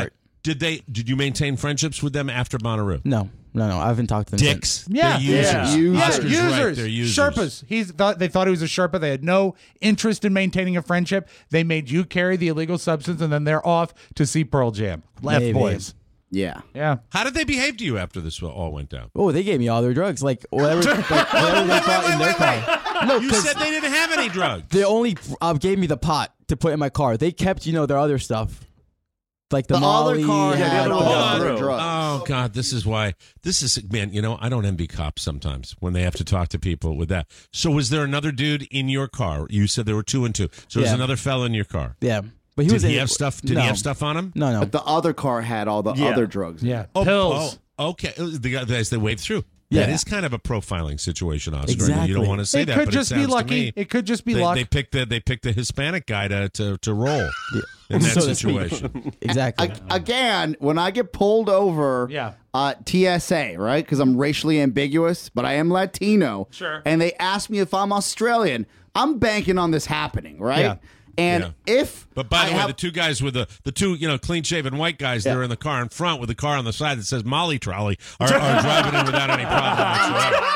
C: Did they? Did you maintain friendships with them after Bonnaroo?
O: No, no, no. I haven't talked to them.
C: Dicks.
O: Since.
D: Yeah,
C: They're users.
D: yeah,
E: Users.
D: yeah,
C: Oscar's
D: users.
C: right, they're users.
D: Sherpas. He's thought they thought he was a Sherpa. They had no interest in maintaining a friendship. They made you carry the illegal substance, and then they're off to see Pearl Jam. Left
O: Maybe.
D: boys.
E: Yeah.
D: Yeah.
C: How did they behave to you after this all went down?
O: Oh, they gave me all their drugs, like whatever, like, whatever they thought in their car. No,
C: You
O: 'cause
C: said they didn't have any drugs.
O: they only uh, gave me the pot to put in my car. They kept, you know, their other stuff, like the,
E: The
O: Molly.
E: other car
Q: Yeah,
E: had
Q: the
E: all
Q: other
E: the
Q: one
E: other
Q: through.
E: drugs.
C: Oh God, this is why. This is man. You know, I don't envy cops sometimes when they have to talk to people with that. So, was there another dude in your car? You said there were two and two. So, there's
O: Yeah.
C: another fella in your car.
O: Yeah, but he
C: Did
O: was.
C: he
O: in,
C: have stuff? Did
O: no.
C: he have stuff on him?
O: No, no.
E: But the other car had all the
Q: Yeah.
E: other drugs.
D: Yeah.
C: Oh,
D: Pills.
C: oh, okay. The guys they waved through. That
O: Yeah.
C: is kind of a profiling situation, Oscar.
O: Exactly.
C: You don't want to say
D: It
C: that,
D: could
C: but
D: just
C: it
D: be
C: sounds to
D: lucky.
C: me
D: It could just be
C: they,
D: luck.
C: They picked the they picked the Hispanic guy to to, to roll in that
O: So to speak.
C: situation.
O: Exactly.
E: A- again, when I get pulled over,
D: Yeah.
E: uh, T S A, right? Because I'm racially ambiguous, but I am Latino.
D: Sure.
E: And they ask me if I'm Australian. I'm banking on this happening, right?
D: Yeah.
E: And
C: Yeah.
E: if
C: But by
E: I
C: the way,
E: have-
C: the two guys with the the two you know clean shaven white guys that
E: Yeah.
C: are in the car in front with the car on the side that says Molly Trolley are, are driving in without any problem whatsoever.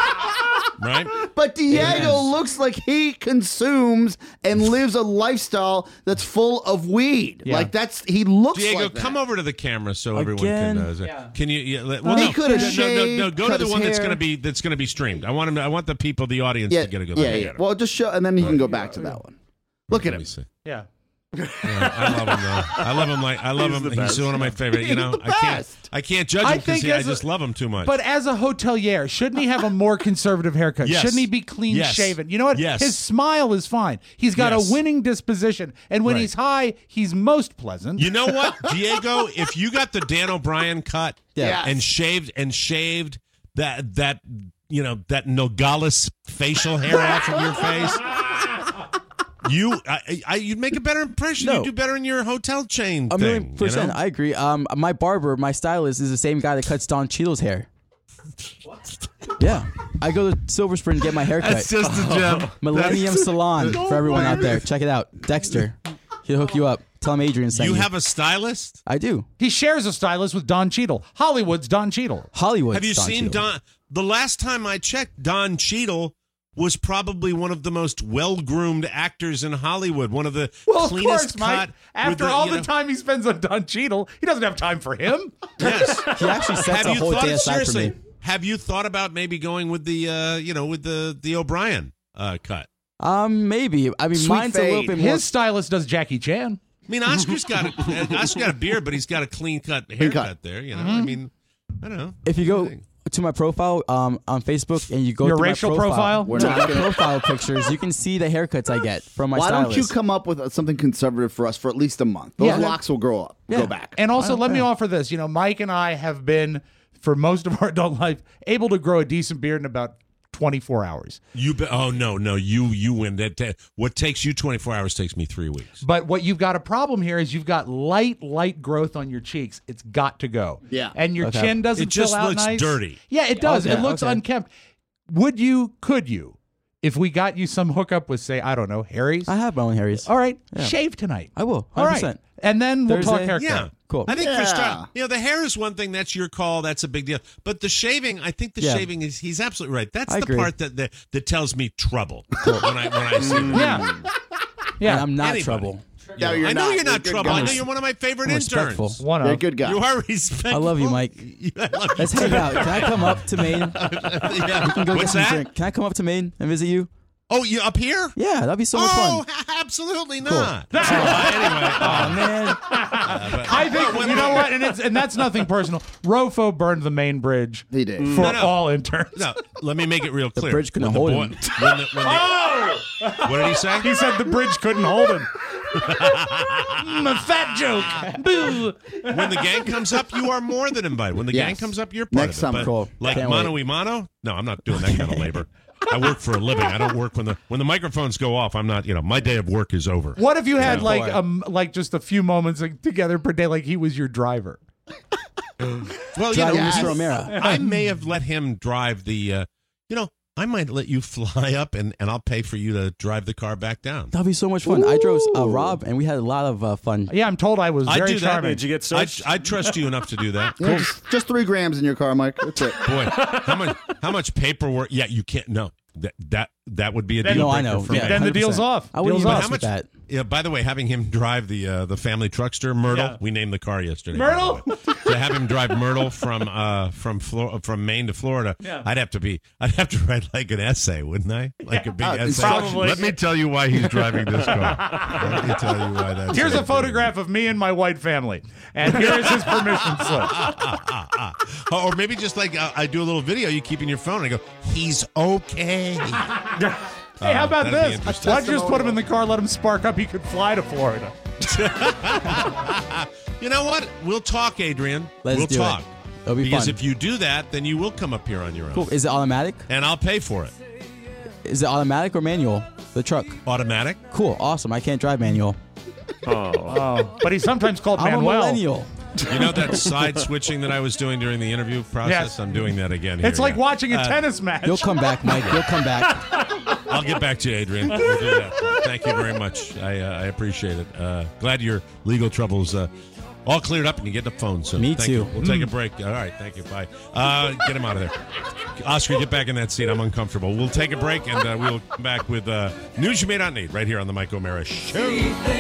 C: Right?
E: But Diego
C: Yes.
E: looks like he consumes and lives a lifestyle that's full of weed.
D: Yeah.
E: Like that's he looks
C: Diego,
E: like that.
C: come over to the camera so everyone
O: Again?
C: can. Uh,
D: Yeah.
C: Can you? Yeah, let- well,
E: He
C: no,
E: coulda
C: no, no, no,
E: shaved,
C: no, Go to
E: cut
C: the
E: his
C: one that's
E: hair.
C: going to be that's going to be streamed. I want him. To, I want the people, the audience,
E: Yeah,
C: to get a good
E: yeah,
C: look
E: yeah.
C: at it.
E: Well, just show, and then he can go back to that one. Look at
C: Let
E: him.
C: me see.
D: Yeah.
C: Yeah, I love him though. I love him like I love
Q: He's
C: him.
Q: the
C: He's
Q: best.
C: one of my favorite. You
E: He's
C: know,
E: the
C: I can't.
E: best.
C: I can't judge
D: I
C: him because
D: think
C: I
D: as a-
C: just love him too much.
D: But as a hotelier, shouldn't he have a more conservative haircut?
C: Yes.
D: Shouldn't he be clean
C: Yes.
D: shaven? You know what?
C: Yes.
D: His smile is fine. He's got
C: Yes.
D: a winning disposition. And when
C: Right.
D: he's high, he's most pleasant.
C: You know what, Diego? If you got the Dan O'Brien cut
E: Yes.
C: and shaved and shaved that that you know that Nogales facial hair out from your face, you I, I you'd make a better impression.
O: No.
C: You'd do better in your hotel chain
O: A
C: thing.
O: million percent.
C: You know?
O: I agree. Um, my barber, my stylist, is the same guy that cuts Don Cheadle's hair. Yeah, I go to Silver Spring to get my hair cut.
C: That's just a gem.
O: Millennium
C: That's-
O: Salon for everyone out there. Check it out. Dexter, he'll hook you up. Tell him Adrian sent
C: You
O: you.
C: have a stylist?
O: I do.
D: He shares a stylist with Don Cheadle. Hollywood's Don Cheadle.
O: Hollywood.
C: Have you seen Don? The last time I checked, Don Cheadle was probably one of the most well-groomed actors in Hollywood. One of the
D: Well, of
C: cleanest
D: course, Mike.
C: cut. with
D: After
C: the,
D: all
C: you
D: the
C: know-
D: time he spends on Don Cheadle, he doesn't have time for him.
C: Yes.
O: He actually sets
C: Have
O: a
C: you
O: whole
C: thought
O: day aside for
C: seriously?
O: me.
C: Have you thought about maybe going with the uh, you know with the the O'Brien uh, cut?
O: Um, maybe. I mean,
E: Sweet
O: mine's a little
E: fade.
O: bit more.
D: His stylist does Jackie Chan.
C: I mean, Oscar's got a Oscar's got a beard, but he's got a clean cut haircut
E: cut.
C: there. You know,
D: Mm-hmm.
C: I mean, I don't know.
O: If you go to my profile um, on Facebook and you go
D: Your
O: through
D: racial
O: my profile,
D: profile?
E: We're
O: to
E: not
O: my
E: gonna-
O: profile pictures, you can see the haircuts I get from my
E: Why
O: stylist.
E: don't you come up with something conservative for us for at least a month? Those
O: Yeah.
E: locks will grow up,
O: Yeah.
E: go back.
D: And also, let me
O: yeah.
D: offer this. You know, Mike and I have been, for most of our adult life, able to grow a decent beard in about twenty-four hours.
C: You be, oh no no you you win that. ta- what takes you twenty-four hours takes me three weeks.
D: But what you've got a problem here is you've got light, light growth on your cheeks. It's got to go.
E: Yeah.
D: And your
O: Okay.
D: chin doesn't
C: It just
D: fill out
C: looks
D: nice.
C: dirty.
D: Yeah, it does.
O: Okay,
D: It looks
O: okay.
D: unkempt. Would you, could you, if we got you some hookup with, say, I don't know, Harry's?
O: I have my own Harry's.
D: All right,
O: Yeah.
D: shave tonight.
O: I will.
D: All
O: one hundred
D: right.
O: percent.
D: And then we'll talk
O: Thursday?
D: haircut.
C: Yeah.
O: Cool.
C: I think
E: Yeah.
C: for start, you know, the hair is one thing. That's your call. That's a big deal. But the shaving, I think the
O: Yeah.
C: shaving is. He's absolutely right. That's
O: I
C: the
O: agree.
C: part that, that that tells me trouble when I when I see that.
D: Yeah. Yeah.
O: And I'm not
C: Anybody.
O: trouble.
E: No, you're
C: I know
E: not.
C: you're not
E: You're good
C: trouble. I
E: guy.
C: know you're one of my favorite
O: I'm
C: interns.
O: respectful.
D: One
E: You're a
D: of.
E: good guy.
C: You are respectful.
O: I love you, Mike.
C: I love you.
O: Let's hang out. Can I come up to Maine?
C: Yeah.
O: We can go
C: What's
O: get some
C: that?
O: drink. Can I come up to Maine and visit you?
C: Oh, you up here?
O: Yeah, that'd be so much
C: oh,
O: fun.
C: absolutely
O: Cool.
C: not. Uh, anyway,
O: Oh man,
D: I think, you know what? And, it's, and that's nothing personal. Rofo burned the main bridge
E: He did.
D: for
C: No, no.
D: all interns.
C: no, let me make it real clear.
O: bridge couldn't
C: When the
O: hold
C: boy-
O: him.
C: When the, when the,
D: Oh!
C: what did he say?
D: He said the bridge couldn't hold him. Mm, a fat joke. Boo.
C: When the gang comes up, you are more than invited. When the gang
E: Yes.
C: comes up, you're part
E: Next
C: of it.
E: summer.
C: But
O: Cool.
C: like
O: Can't
C: mano y mano? No, I'm not doing that kind of labor. I work for a living. I don't work when the when the microphones go off. I'm not. You know, my day of work is over.
D: What if you had
O: Yeah.
D: like
O: Boy.
D: um like just a few moments like, together per day, like he was your driver?
C: Well, you
O: Drive
C: know,
O: Mister
C: I-
O: O'Mara.
C: I may have let him drive the. Uh, you know, I might let you fly up, and, and I'll pay for you to drive the car back down.
O: That'd be so much fun. Ooh. I drove uh, Rob, and we had a lot of uh, fun.
D: Yeah, I'm told I was very
C: I'd do
D: charming.
C: That.
Q: Did you get searched?
C: I trust you enough to do that.
E: Yeah, just, just three grams in your car, Mike. That's it.
C: Boy, how much how much paperwork? Yeah, you can't. No, that that that would be a
D: then,
C: deal
O: no,
C: breaker
O: I know.
C: for
O: Yeah,
C: me.
D: Then the deal's off.
O: I wouldn't
D: deal's
O: even
D: off.
O: mess
C: How much?
O: with that.
C: Yeah. By the way, having him drive the uh, the family truckster Myrtle,
D: Yeah.
C: we named the car yesterday.
D: Myrtle?
C: To have him drive Myrtle from uh from Flor- from Maine to Florida,
D: Yeah.
C: I'd have to be I'd have to write like an essay, wouldn't I? Like a big
E: Uh,
C: essay.
D: probably.
C: Let me tell you why he's driving this car. Let me tell you why that's.
D: Here's
C: so
D: a photograph of me and my white family, and here is his permission slip.
C: Or maybe just like uh, I do a little video, you keep in your phone, and I go, he's okay.
D: Hey, how about
C: that'd be
D: this?
C: interesting.
D: Why don't you just put him in the car, let him spark up? He could fly to Florida.
C: You know what? We'll talk, Adrian.
O: Let's
C: we'll
O: do
C: talk.
O: it. It'll be
C: because
O: fun.
C: if you do that, then you will come up here on your own.
O: Cool. Is it automatic?
C: And I'll pay for it.
O: Is it automatic or manual? The truck.
C: Automatic.
O: Cool. Awesome. I can't drive manual.
Q: Oh.
D: Oh, but he's sometimes called
O: I'm
D: Manuel.
O: a millennial.
C: You know that side switching that I was doing during the interview process?
D: Yes.
C: I'm doing that again here.
D: It's like
C: yeah.
D: watching a
C: Uh,
D: tennis match.
O: You'll come back, Mike. You'll come back.
C: I'll get back to you, Adrian. We'll do that. Thank you very much. I uh, I appreciate it. Uh, glad your legal troubles uh, all cleared up and you get the phone. So
O: Me
C: thank
O: too.
C: You. We'll take a break. All right. Thank you. Bye. Uh, get him out of there. Oscar, get back in that seat. I'm uncomfortable. We'll take a break and uh, we'll come back with uh, news you may not need right here on the Mike O'Mara Show.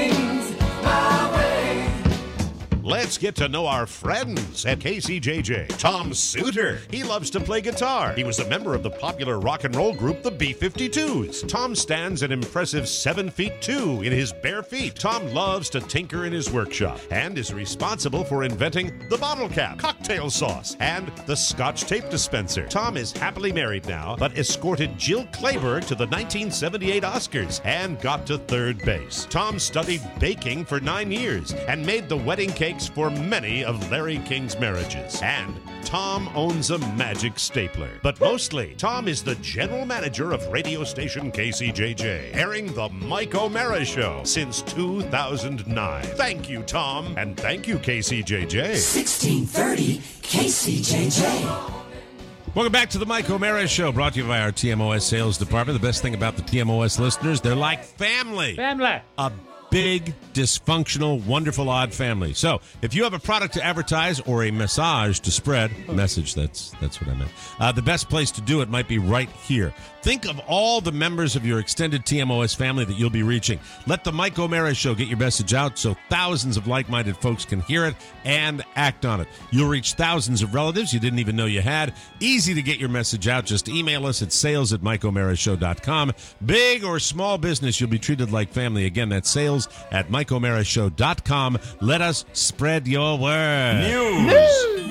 B: Let's get to know our friends at K C J J. Tom Suter. He loves to play guitar. He was a member of the popular rock and roll group, the B fifty-twos. Tom stands an impressive seven feet two in his bare feet. Tom loves to tinker in his workshop and is responsible for inventing the bottle cap, cocktail sauce, and the Scotch tape dispenser. Tom is happily married now, but escorted Jill Clayburgh to the nineteen seventy-eight Oscars and got to third base. Tom studied baking for nine years and made the wedding cakes for many of Larry King's marriages. And Tom owns a magic stapler. But mostly, Tom is the general manager of radio station K C J J, airing the Mike O'Mara Show since two thousand nine. Thank you, Tom, and thank you, K C J J.
R: sixteen thirty K C J J.
C: Welcome back to the Mike O'Mara Show, brought to you by our T M O S sales department. The best thing about the T M O S listeners, they're like family.
D: Family.
C: A big, dysfunctional, wonderful, odd family. So, if you have a product to advertise or a message to spread, message, that's that's what I meant. Uh, the best place to do it might be right here. Think of all the members of your extended T M O S family that you'll be reaching. Let the Mike O'Mara Show get your message out so thousands of like-minded folks can hear it and act on it. You'll reach thousands of relatives you didn't even know you had. Easy to get your message out. Just email us at sales at mike o'mara show dot com. Big or small business, you'll be treated like family. Again, that's sales at mike o'mara show dot com. Let us spread your word.
R: News.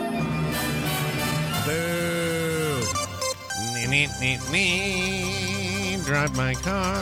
C: Nee, nee, nee, drive my car.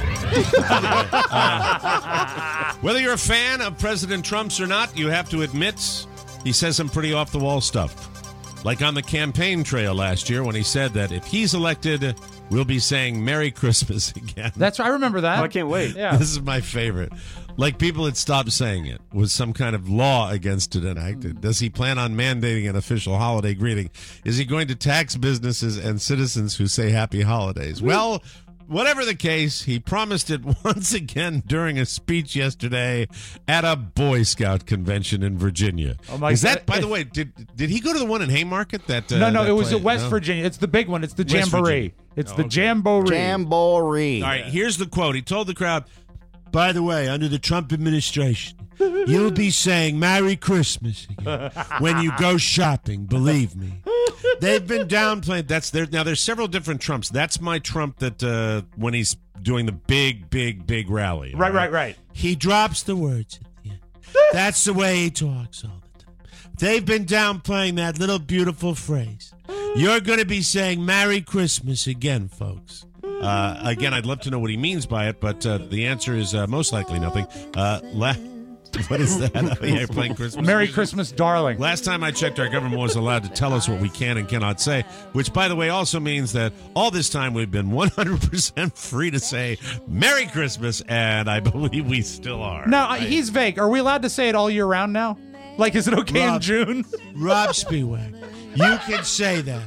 C: uh, whether you're a fan of President Trump's or not, you have to admit he says some pretty off-the-wall stuff. Like on the campaign trail last year when he said that if he's elected, we'll be saying Merry Christmas again.
D: That's I remember that.
Q: Oh, I can't wait.
D: Yeah.
C: This is my favorite. Like people had stopped saying it. Was some kind of law against it enacted? Does he plan on mandating an official holiday greeting? Is he going to tax businesses and citizens who say happy holidays? Well, whatever the case, he promised it once again during a speech yesterday at a Boy Scout convention in Virginia.
D: Oh my
C: Is
D: God.
C: that, by the way, did did he go to the one in Haymarket? That uh,
D: no, no,
C: that
D: it was
C: play-
D: at West
C: no?
D: Virginia. It's the big one. It's the
C: West
D: Jamboree.
C: Virginia.
D: It's
C: Oh,
D: the
C: okay.
D: Jamboree.
E: Jamboree.
C: All right, here's the quote. He told the crowd, by the way, under the Trump administration, you'll be saying Merry Christmas again when you go shopping, believe me. They've been downplaying. That's there. Now, there's several different Trumps. That's my Trump that uh, when he's doing the big, big, big rally.
D: Right, right, right.
C: He drops the words at the end. That's the way he talks all the time. They've been downplaying that little beautiful phrase. You're going to be saying Merry Christmas again, folks. Uh, again, I'd love to know what he means by it, but uh, the answer is uh, most likely nothing. Uh, la- what is that? Oh, yeah, you're playing Christmas
D: Merry
C: music?
D: Christmas, darling.
C: Last time I checked, our government was allowed to tell us what we can and cannot say, which, by the way, also means that all this time we've been one hundred percent free to say Merry Christmas, and I believe we still are.
D: No, uh, he's vague. Are we allowed to say it all year round now? Like, is it okay in
C: Rob-
D: June?
C: Rob Spiewak, you can say that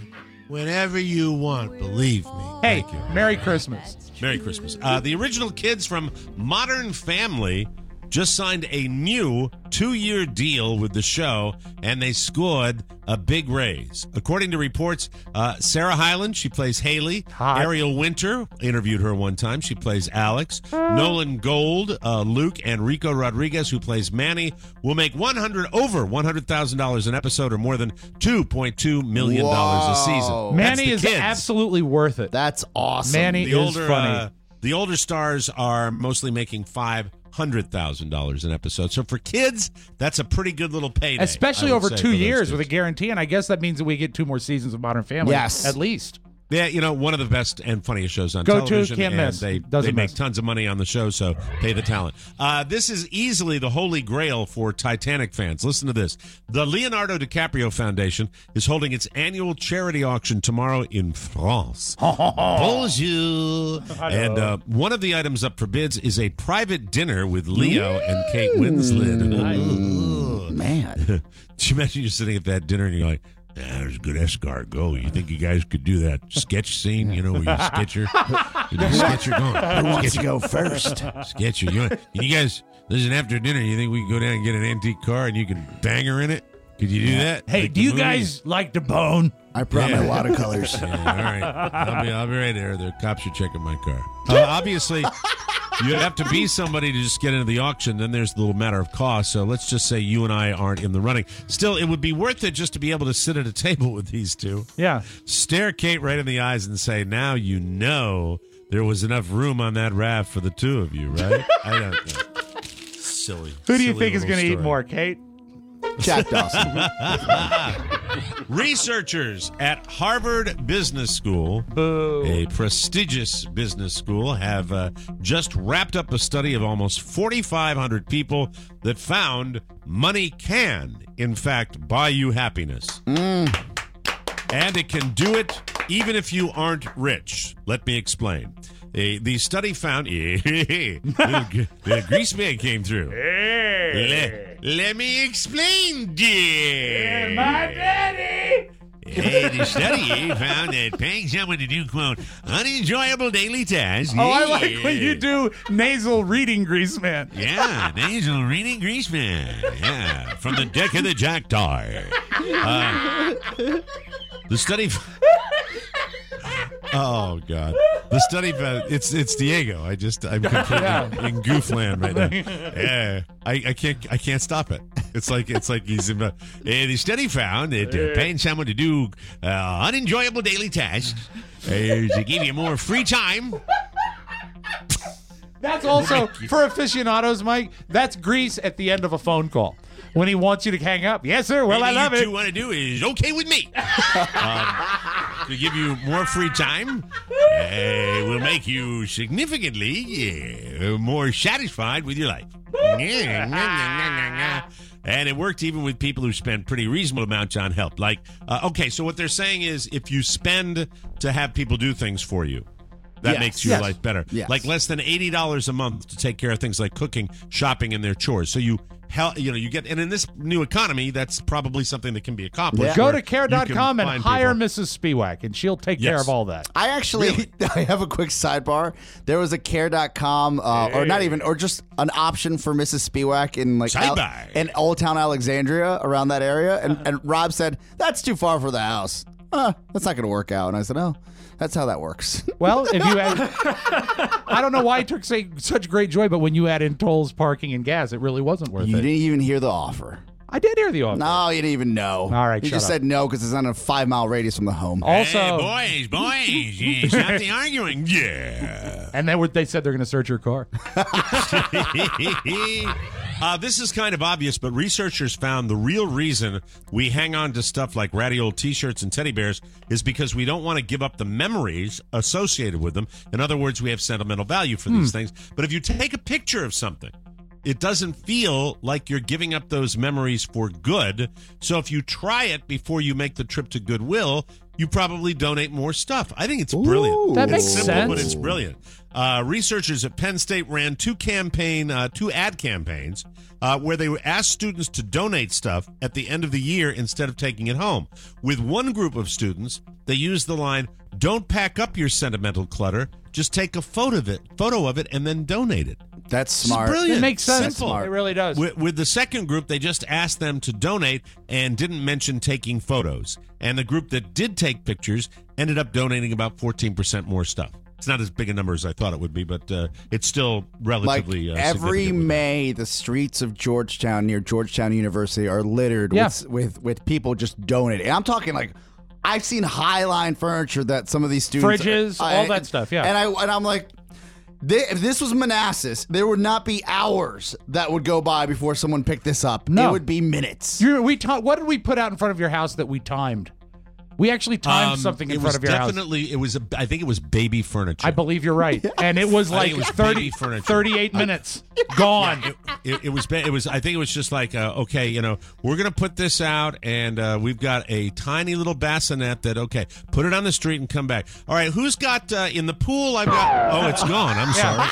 C: whenever you want. Believe me.
D: Hey, Merry Christmas.
C: Merry Christmas. Uh, the original kids from Modern Family just signed a new two-year deal with the show, and they scored a big raise. According to reports, uh, Sarah Hyland, she plays Haley.
D: Hot.
C: Ariel Winter, interviewed her one time. She plays Alex. Nolan Gold, uh, Luke, and Rico Rodriguez, who plays Manny, will make one hundred over one hundred thousand dollars an episode, or more than two point two million dollars a season.
D: Manny
C: That's
D: is
C: the kids.
D: absolutely worth it.
E: That's awesome.
D: Manny
C: The
D: is
C: older,
D: funny.
C: uh, the older stars are mostly making five hundred thousand dollars an episode. So for kids, that's a pretty good little payday.
D: Especially
C: I would
D: over
C: say,
D: two
C: for those
D: years
C: kids.
D: with a guarantee, and I guess that means that we get two more seasons of Modern Family.
E: Yes.
D: At least.
C: Yeah, you know, one of the best and funniest shows on
D: Go to,
C: television.
D: can't
C: and
D: miss.
C: They,
D: Doesn't
C: they make
D: miss.
C: tons of money on the show, so pay the talent. Uh, this is easily the holy grail for Titanic fans. Listen to this. The Leonardo DiCaprio Foundation is holding its annual charity auction tomorrow in France. Bonjour. And uh, one of the items up for bids is a private dinner with Leo and Kate Winslet. Ooh.
E: Man.
C: Do you imagine you're sitting at that dinner and you're like, ah, there's a good escargot. You think you guys could do that sketch scene, you know, where you sketch her? You sketch her going.
E: Who wants
C: sketch
E: to
C: her.
E: go first?
C: Sketch her. You, you guys, listen, after dinner, you think we can go down and get an antique car and you can bang her in it? Could you do that?
D: Hey,
C: Like
D: do
C: the
D: you
C: movie?
D: guys like to bone?
E: I brought my watercolors.
C: Yeah, all right. I'll be, I'll be right there. The cops are checking my car. Uh, obviously, you have to be somebody to just get into the auction. Then there's the little matter of cost. So let's just say you and I aren't in the running. Still, it would be worth it just to be able to sit at a table with these two.
D: Yeah.
C: Stare Kate right in the eyes and say, now you know there was enough room on that raft for the two of you, right? I don't know. Silly.
D: Who do you
C: silly
D: think is
C: little
D: going to eat
C: story.
D: more, Kate?
E: Jack Dawson.
C: Researchers at Harvard Business School,
D: Boo.
C: a prestigious business school, have uh, just wrapped up a study of almost forty-five hundred people that found money can, in fact, buy you happiness.
E: Mm.
C: And it can do it even if you aren't rich. Let me explain. The, the study found... the grease man came through. Let, let me explain, dear.
D: My daddy!
C: Hey, the study found that paying someone to do, quote, unenjoyable daily tasks.
D: Oh, I like when you do nasal reading, Grease Man.
C: Yeah, nasal reading grease man. Yeah, from the deck of the Jackdaw. Uh, the study... Oh God! The study found it's it's Diego. I just I'm completely
D: Yeah.
C: in goofland right now. Yeah, I, I can't I can't stop it. It's like it's like he's in the. Uh, the study found that uh, paying someone to do uh, unenjoyable daily tasks uh, to give you more free time.
D: That's also, for aficionados, Mike, that's Grease at the end of a phone call. When he wants you to hang up. Yes, sir. Well, I love
C: you
D: it.
C: two want to do is okay with me. um, to give you more free time, uh, will make you significantly uh, more satisfied with your life. And it worked even with people who spend pretty reasonable amounts on help. Like, uh, okay, so what they're saying is if you spend to have people do things for you, that
E: Yes.
C: makes your
E: Yes.
C: life better.
E: Yes.
C: Like less than eighty dollars a month to take care of things like cooking, shopping, and their chores. So you hel- you know, you get, and in this new economy, that's probably something that can be accomplished.
D: Go
C: where
D: to care dot
C: you
D: com
C: can
D: and
C: find
D: hire
C: people.
D: Missus Spiewak, and she'll take care
C: Yes.
D: of all that.
E: I actually, I have a quick sidebar. There was a care dot com, uh, or not even, or just an option for Missus Spiewak in like Al-
C: Sidebar.
E: in Old Town Alexandria, around that area. And, and Rob said, that's too far for the house. Uh, that's not going to work out. And I said, oh, that's how that works.
D: Well, if you add, I don't know why it took say, such great joy, but when you add in tolls, parking, and gas, it really wasn't worth
E: You
D: it.
E: didn't even hear the offer.
D: I did hear the offer.
E: No, you didn't even know.
D: All right,
E: You
D: shut
E: just
D: up.
E: said no because it's on a five mile radius from the home.
D: Also,
C: Hey, boys, boys, yeah, stop the arguing. Yeah.
D: and then they said they're going to search your car.
C: Uh, this is kind of obvious, but researchers found the real reason we hang on to stuff like ratty old T-shirts and teddy bears is because we don't want to give up the memories associated with them. In other words, we have sentimental value for these things. But if you take a picture of something, it doesn't feel like you're giving up those memories for good. So if you try it before you make the trip to Goodwill, you probably donate more stuff. I think it's brilliant.
D: That
C: it's
D: makes
C: simple,
D: sense.
C: but it's brilliant. Uh, researchers at Penn State ran two campaign, uh, two ad campaigns uh, where they asked students to donate stuff at the end of the year instead of taking it home. With one group of students, they used the line, "Don't pack up your sentimental clutter. Just take a photo of it, photo of it, and then donate it."
E: That's
C: It's
E: smart.
C: brilliant.
D: It makes sense.
C: Simple.
D: It really does.
C: With, with the second group, they just asked them to donate and didn't mention taking photos. And the group that did take pictures ended up donating about fourteen percent more stuff. It's not as big a number as I thought it would be, but uh, it's still relatively
E: Like
C: uh,
E: every
C: significant.
E: May, the streets of Georgetown near Georgetown University are littered
D: Yeah.
E: with, with with people just donating. And I'm talking like I've seen Highline furniture that some of these students
D: Fridges,
E: I-
D: all that stuff, yeah.
E: And I and I'm like, they, if this was Manassas, there would not be hours that would go by before someone picked this up.
D: No.
E: It would be minutes.
D: You're, we ti- what did we put out in front of your house that we timed? We actually timed
C: Um,
D: something in
C: it
D: front
C: was
D: of your house.
C: definitely, It was, a, I think it was baby furniture.
D: I believe you're right. And it was
C: I
D: like
C: think it was
D: thirty,
C: baby furniture.
D: thirty-eight minutes. Gone.
C: It, it, it was. ba- It was. I think it was just like, uh, okay, you know, we're gonna put this out, and uh, we've got a tiny little bassinet that, okay, put it on the street and come back. All right, who's got uh, in the pool? I've got. Oh, it's gone. I'm sorry.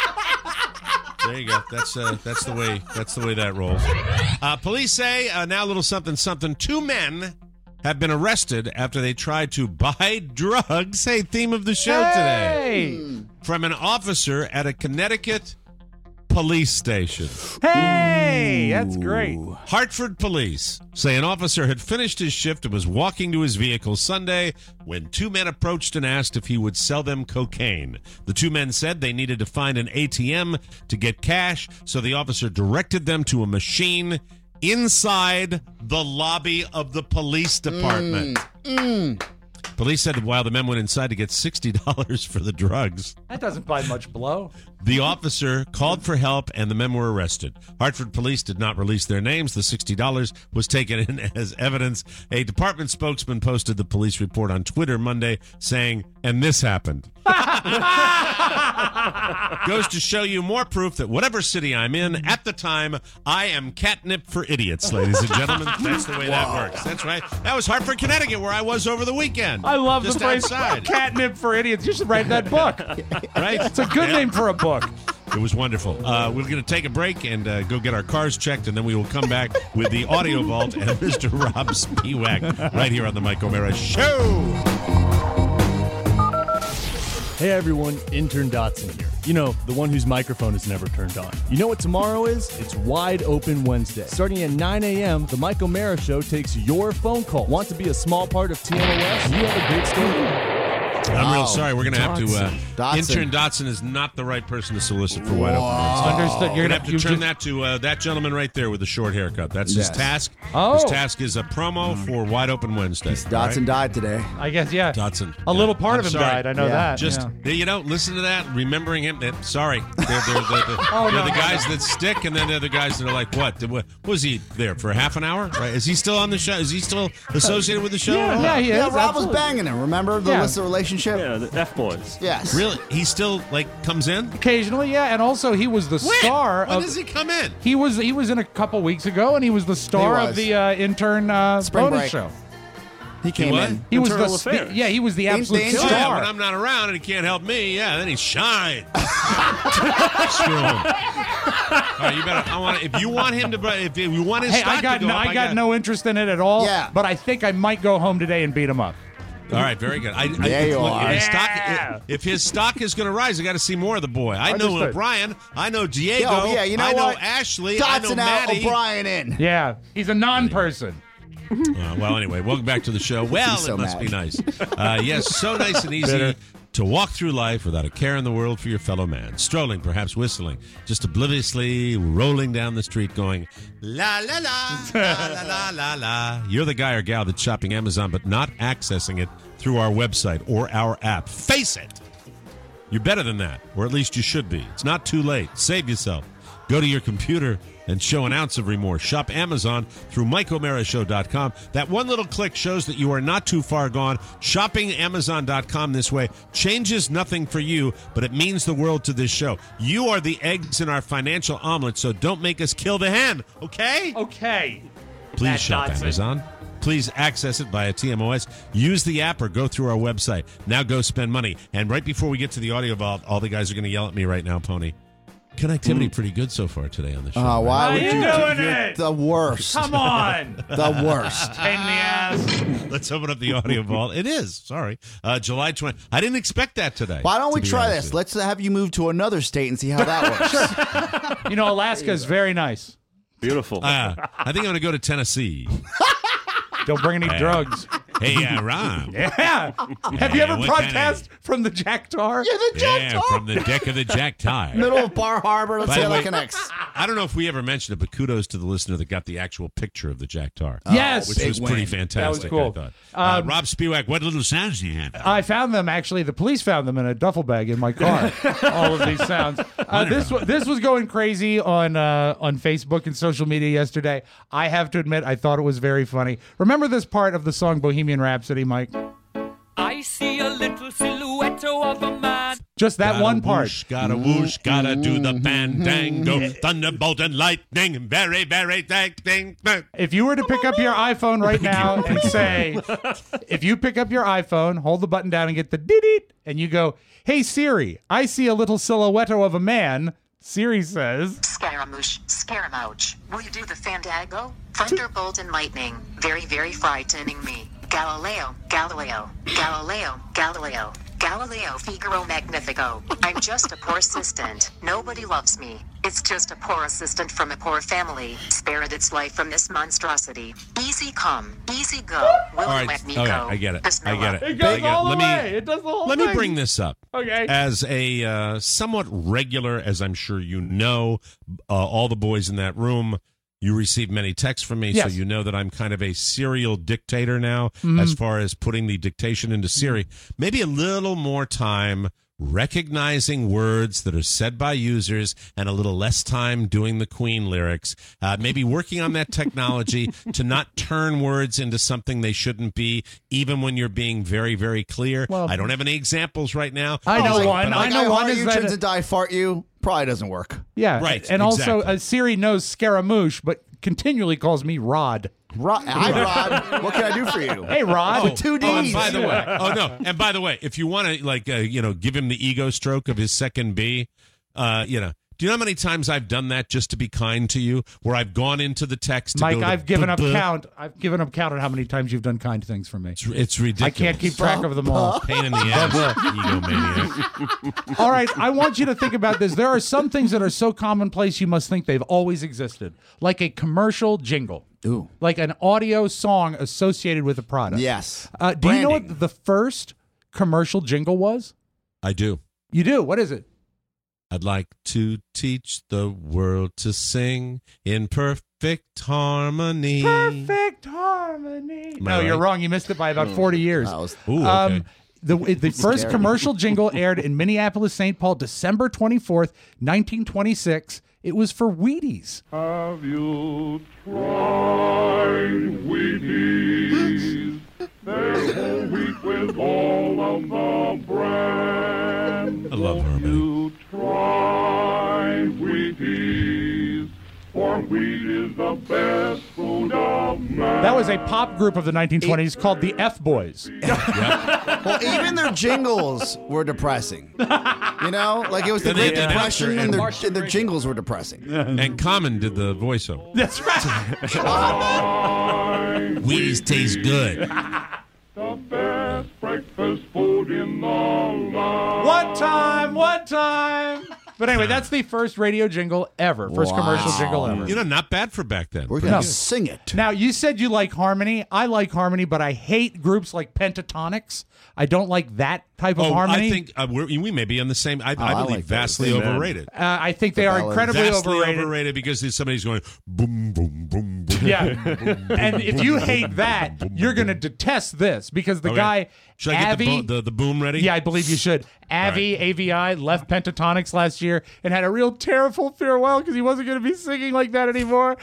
C: There you go. That's uh, that's the way. That's the way that rolls. Uh, police say uh, now a little something something. Two men have been arrested after they tried to buy drugs. Hey, theme of the show
D: Hey!
C: today. From an officer at a Connecticut police station.
D: Hey, that's great.
C: Hartford police say an officer had finished his shift and was walking to his vehicle Sunday when two men approached and asked if he would sell them cocaine. The two men said they needed to find an A T M to get cash, so the officer directed them to a machine inside the lobby of the police department.
E: Mm.
C: Police said while the men went inside to get sixty dollars for the drugs,
D: That doesn't buy much blow.
C: the officer called for help and the men were arrested. Hartford police did not release their names. The sixty dollars was taken in as evidence. A department spokesman posted the police report on Twitter Monday saying, "And this happened." Goes to show you more proof that whatever city I'm in, at the time, I am catnip for idiots, ladies and gentlemen. That's the way that works. That's right. That was Hartford, Connecticut, where I was over the weekend.
D: I love
C: Just
D: the phrase
C: outside.
D: catnip for idiots. You should write that book.
C: Right?
D: It's a good
C: Yeah.
D: name for a book.
C: It was wonderful. Uh, we're going to take a break and uh, go get our cars checked, and then we will come back with the Audio Vault and Mister Rob Spiewak right here on the Mike O'Mara Show.
S: Hey everyone, Intern Dotson here. You know, the one whose microphone is never turned on. You know what tomorrow is? It's Wide Open Wednesday. Starting at nine a.m., the Mike O'Mara Show takes your phone call. Want to be a small part of T M O S? You have a great story.
C: I'm real
E: Wow.
C: sorry. We're going to have to. Uh,
E: Dotson.
C: Intern Dotson is not the right person to solicit for Wide Open Wednesday.
D: Understood.
C: You're
D: You're
C: going to
D: gonna
C: have to
D: you
C: turn
D: just-
C: that to uh, that gentleman right there with the short haircut. That's
E: Yes.
C: his task.
D: Oh.
C: His task is a promo for Wide Open Wednesday.
E: Dotson
C: right?
E: died today.
D: I guess, yeah.
C: Dotson.
D: A
C: Yeah.
D: little part
C: I'm
D: of him
C: sorry.
D: died. I know
E: Yeah.
D: that.
C: Just
D: yeah.
C: you know, listen to that. Remembering him. That, sorry, they're, they're, they're, the,
D: Oh,
C: they're
D: no,
C: the
D: no,
C: guys
D: no.
C: that stick, and then they're the guys that are like, what? Did- what was he there for half an hour? Right? Is he still on the show? Is he still associated with the show?
D: Yeah, yeah, he is.
E: Yeah, Rob was
D: absolutely.
E: banging him. Remember the
D: Yeah.
E: illicit relationship?
Q: Yeah, the F boys.
E: Yes.
C: Really? He still like comes in?
D: Occasionally, yeah, and also he was the
C: When?
D: star
C: When
D: of.
C: does he come in?
D: He was he was in a couple weeks ago, and he was the star
E: He
D: of
E: was.
D: the uh, intern uh,
E: Spring
D: bonus
E: break.
D: show.
E: He came
C: what?
E: in.
D: He was
Q: Internal
D: the,
Q: Affairs.
D: the yeah he was the
E: Ain't
D: absolute
E: they
C: Oh,
E: Star.
C: yeah, when I'm not around and he can't help me, yeah, then he shines. Screw him. All right, you better. I want. If you want him to, if you want his
D: Hey,
C: stock
D: I got
C: to go
D: no,
C: up,
D: I got no interest in it at all.
E: Yeah.
D: But I think I might go home today and beat him up.
C: All right, very good. I, I,
E: There you
C: look,
E: are.
C: If his,
D: Yeah.
C: stock, if his stock is going to rise, I got to see more of the boy. I know
D: Understood.
C: Brian. I know Diego.
E: Oh, yeah, you know
C: I know
E: what?
C: Ashley. I know
E: Dotson out,
C: Maddie.
E: O'Brien in.
D: Yeah, he's a non-person.
C: Uh, well, anyway, welcome back to the show. Well,
E: so
C: it must
E: mad.
C: be nice. Uh, yes, so nice and easy to walk through life without a care in the world for your fellow man. Strolling, perhaps whistling, just obliviously rolling down the street going, la, la, la, la, la, la, la, la. You're the guy or gal that's shopping Amazon but not accessing it through our website or our app. Face it! You're better than that, or at least you should be. It's not too late. Save yourself. Go to your computer and show an ounce of remorse. Shop Amazon through Mike O'Mara Show dot com. That one little click shows that you are not too far gone. Shopping Amazon dot com this way changes nothing for you, but it means the world to this show. You are the eggs in our financial omelet, so don't make us kill the hen, okay?
D: Okay.
C: Please
D: Matt
C: shop
D: Dotson.
C: Amazon please access it via T M O S. Use the app or go through our website. Now go spend money. And right before we get to the audio vault, all the guys are going to yell at me right now, Pony. Connectivity pretty good so far today on the show.
E: Oh, why
D: How
E: would
D: you
E: you?
D: doing
E: You're
D: it?
E: the worst.
D: Come on.
E: The worst.
D: Pain in the ass.
C: Let's open up the audio vault. It is. Sorry. Uh, July twentieth. I didn't expect that today.
E: Why don't we
C: to be
E: try
C: honest
E: this?
C: with you.
E: Let's have you move to another state and see how that works.
D: You know, Alaska is very nice.
Q: Beautiful.
C: Uh, I think I'm going to go to Tennessee.
D: Don't bring any
C: Uh,
D: drugs.
C: Hey, uh, Ron.
D: Yeah. Have you
C: Yeah,
D: ever
C: what
D: broadcast from the Jack Tar?
E: Yeah, the Jack
C: Yeah,
E: Tar.
C: from the deck of the Jack Tar.
E: Middle of Bar Harbor. Let's
C: By
E: see
C: the
E: how
C: way,
E: that connects.
C: I don't know if we ever mentioned it, but kudos to the listener that got the actual picture of the Jack Tar.
D: Yes.
C: Which
E: Big
C: was
E: win.
C: pretty
D: That
C: fantastic,
D: was cool.
C: I thought. Uh,
D: Um,
C: Rob Spiewak, what little sounds do you have?
D: I found them, actually. The police found them in a duffel bag in my car. All of these sounds. Uh, this, wa- this was going crazy on, uh, on Facebook and social media yesterday. I have to admit, I thought it was very funny. Remember this part of the song Bohemian Rhapsody, Mike?
T: I see a little silhouette of a man.
D: Just that
C: Gotta
D: one part.
C: Whoosh, gotta whoosh, gotta do the fandango. Thunderbolt and lightning, very, very dang, dang, dang.
D: If you were to pick up your iPhone right now and say, if you pick up your iPhone, hold the button down and get the dee-dee, and you go, hey Siri, I see a little silhouette of a man. Siri says,
U: Scaramouche, Scaramouche, will you do the Fandango? Thunderbolt and lightning, very, very frightening me. Galileo, Galileo, Galileo, Galileo, Galileo Figaro Magnifico. I'm just a poor assistant. Nobody loves me. It's just a poor assistant from a poor family. Spared its life from this monstrosity. Easy come, easy go. Will
C: All
U: you
C: right,
U: let me
C: okay,
U: go?
C: I get it.
U: Bismillah.
C: I get it.
D: It goes
C: I get
D: all
C: it.
D: the
C: Let
D: way.
C: me,
D: It does the whole
C: let
D: thing.
C: me bring this up.
D: Okay.
C: As a uh, somewhat regular, as I'm sure you know, uh, all the boys in that room, you receive many texts from me,
D: Yes.
C: so you know that I'm kind of a serial dictator now
D: Mhm.
C: as far as putting the dictation into Siri. Maybe a little more time recognizing words that are said by users and a little less time doing the Queen lyrics. Uh, maybe working on that technology to not turn words into something they shouldn't be, even when you're being very, very clear.
D: Well,
C: I don't have any examples right now.
D: I know
C: But
D: one.
C: but
D: I know
E: I
D: one
E: heart
D: is
E: you,
D: that-
E: turns into I fart you. Probably doesn't work.
D: Yeah.
C: Right,
D: And also,
C: exactly.
D: uh, Siri knows Scaramouche, but continually calls me Rod.
E: Rod, hi, Rod. What can I do for you?
D: Hey, Rod.
E: With two D's.
C: Oh, and by the way, oh no, and by the way, if you want to like, uh, you know, give him the ego stroke of his second B, uh, you know, do you know how many times I've done that just to be kind to you? Where I've gone into the text, to
D: Mike,
C: go to
D: I've given up
C: buh-buh.
D: count. I've given up count on how many times you've done kind things for me.
C: It's, it's ridiculous.
D: I can't keep track of them all.
C: Pain in the ass, egomaniac.
D: All right, I want you to think about this. There are some things that are so commonplace you must think they've always existed, like a commercial jingle.
E: Ooh.
D: Like an audio song associated with a product.
E: Yes.
D: Uh, do you know
E: Branding.
D: what the first commercial jingle was?
C: I do.
D: You do? What is it?
C: I'd like to teach the world to sing in perfect harmony.
D: Perfect harmony.
C: Am I
D: No, you're
C: right?
D: wrong. You missed it by about forty years.
E: That was-
C: Ooh, okay.
D: Um, the the first
E: Scary.
D: commercial jingle aired in Minneapolis, Saint Paul, December twenty-fourth, nineteen twenty-six. It was for Wheaties.
V: Have you tried Wheaties? They're whole wheat with all of the bran.
C: I love her, man.
V: You try Wheaties, for wheat is the best food of man.
D: That was a pop group of the nineteen twenties called the F Boys.
E: Well, even their jingles were depressing. You know, like it was the
C: And they
E: Great
C: had an
E: Depression,
C: announcer
E: and their,
C: and-
E: and their jingles were depressing.
C: And Common did the voiceover.
D: That's right.
C: Wheaties taste good.
V: The best breakfast food in the land.
D: One time, one time. But anyway, that's the first radio jingle ever. First
E: Wow.
D: commercial jingle ever.
C: You know, not bad for back then.
E: We're
C: Pretty
E: going
C: good.
E: to sing it.
D: Now, you said you like harmony. I like harmony, but I hate groups like Pentatonics. I don't like that type of
C: Oh,
D: harmony.
C: I think uh, we're, we may be on the same. I, I
E: I
C: believe
E: like those.
C: vastly
Q: Amen.
C: overrated.
D: uh, I think they
E: The
D: are
E: ballad.
D: incredibly
C: Vastly
D: overrated.
C: overrated because there's somebody's going boom, boom, boom, boom.
D: Yeah.
C: boom, boom,
D: And
C: boom,
D: if you
C: boom,
D: hate
C: boom,
D: that,
C: boom, boom,
D: you're
C: boom.
D: going to detest this because the
C: Okay.
D: guy,
C: Should I get
D: Avi,
C: the, bo- the the boom ready?
D: yeah, I believe you should. Avi, A V I, left Pentatonics last year and had a real tearful farewell because he wasn't going to be singing like that anymore.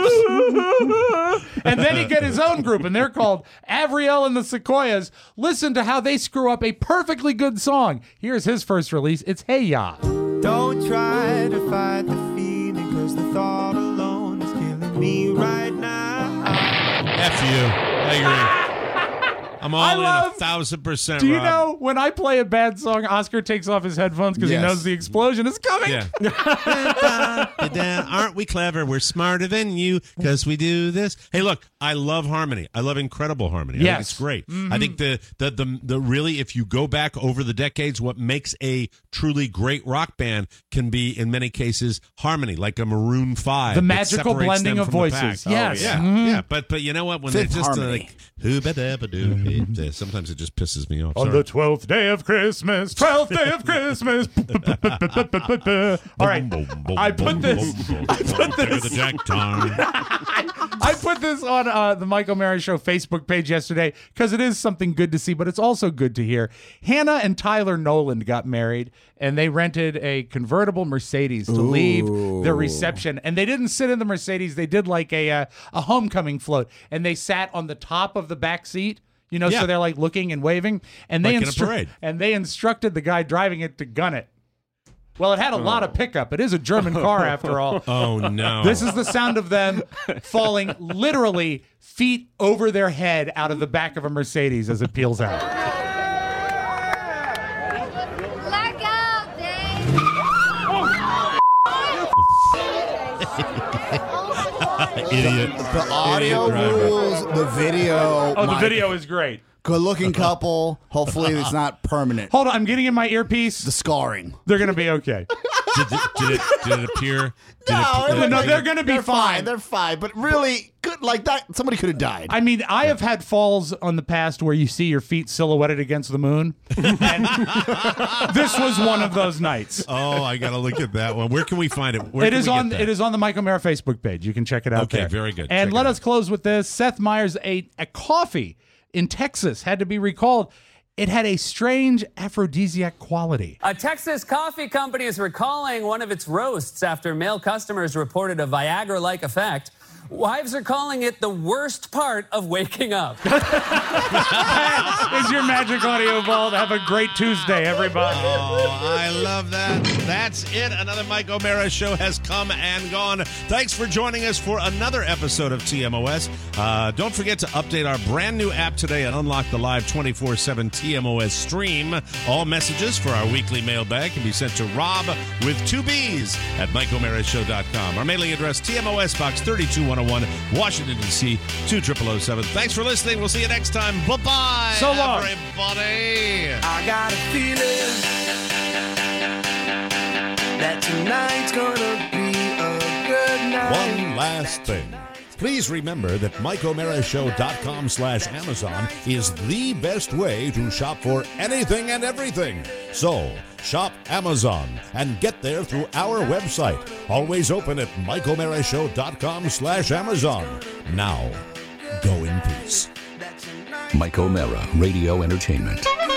D: And then he got his own group, and they're called Avriel and the Sequoias. Listen to how they screw up a perfectly good song. Here's his first release. It's Hey Ya.
W: Don't try to fight the feeling, cause the thought alone is killing me right now.
C: F you. I agree. I'm all
D: I
C: in
D: love-
C: a thousand percent.
D: Do you
C: Rob.
D: know when I play a bad song, Oscar takes off his headphones because
E: Yes.
D: he knows the explosion is coming?
C: Yeah. Aren't we clever? We're smarter than you because we do this. Hey, look, I love harmony. I love incredible harmony. I
D: Yes.
C: think it's great.
D: Mhm.
C: I think the, the the the really, if you go back over the decades, what makes a truly great rock band can be, in many cases, harmony, like a Maroon Five.
D: The
C: that
D: magical
C: separates
D: blending
C: them
D: of
C: from the pack.
D: voices. Yes.
C: yeah,
D: Mhm.
C: yeah. But but you know what? When
E: Fifth
C: they're just uh,
E: harmony.
C: like who ba da ba do, sometimes it just pisses me off.
D: On
C: Sorry.
D: the twelfth day of Christmas, twelfth day of Christmas. All right, I put this. I put
C: Give her the
D: this.
C: jack time.
D: I put this on uh, the Mike O'Mara Show Facebook page yesterday because it is something good to see, but it's also good to hear. Hannah and Tyler Noland got married, and they rented a convertible Mercedes to leave their reception. And they didn't sit in the Mercedes; they did like a uh, a homecoming float, and they sat on the top of the back seat. You know,
C: Yeah.
D: so they're like looking and waving, and they
C: Like in a
D: instru-
C: parade.
D: and they instructed the guy driving it to gun it. Well, it had a lot of pickup. It is a German car, after all.
C: Oh no!
D: This is the sound of them falling literally feet over their head out of the back of a Mercedes as it peels out.
F: Let go, Dave.
C: Idiot.
E: The audio
C: Idiot driver.
E: rules, the video.
D: Oh, the
E: my
D: video is great.
E: Good-looking couple. Hopefully, it's not permanent.
D: Hold on, I'm getting in my earpiece.
E: The scarring.
D: They're going to be okay.
C: Did, it- did it? Did it appear? Did
E: No,
C: it,
E: it-
D: No, they're going to be
E: They're
D: fine.
E: fine. They're fine. But really, good like that. Somebody could have died.
D: I mean, I have had falls on the past where you see your feet silhouetted against the moon. And this was one of those nights.
C: Oh, I gotta look at that one. Where can we find it? Where
D: It
C: can
D: is
C: we get
D: on
C: that?
D: it is on the Mike O'Mara Facebook page. You can check it out
C: Okay,
D: there.
C: very good.
D: And
C: Check
D: let
C: it
D: us close with this. Seth Meyers ate a coffee in Texas, had to be recalled. It had a strange aphrodisiac quality.
G: A Texas coffee company is recalling one of its roasts after male customers reported a Viagra-like effect. Wives are calling it the worst part of waking up.
D: That is your Magic Audio Vault. Have a great Tuesday, everybody.
C: Oh, I love that. That's it. Another Mike O'Mara show has come and gone. Thanks for joining us for another episode of T M O S. Uh, don't forget to update our brand new app today and unlock the live twenty-four seven T M O S stream. All messages for our weekly mailbag can be sent to Rob with two B's at Mike O'Mara Show dot com. Our mailing address, T M O S Box thirty-two one oh one, Washington, D C two zero zero zero seven. Thanks for listening. We'll see you next time. Bye-bye,
D: So long.
C: everybody.
W: I got a feeling that tonight's gonna be a good night.
B: One last thing. Please remember that Mike O'Mara Show dot com slash Amazon is the best way to shop for anything and everything. So, shop Amazon and get there through our website. Always open at Mike O'Mara Show dot com slash Amazon. Now, go in peace.
A: Mike O'Mara Radio Entertainment.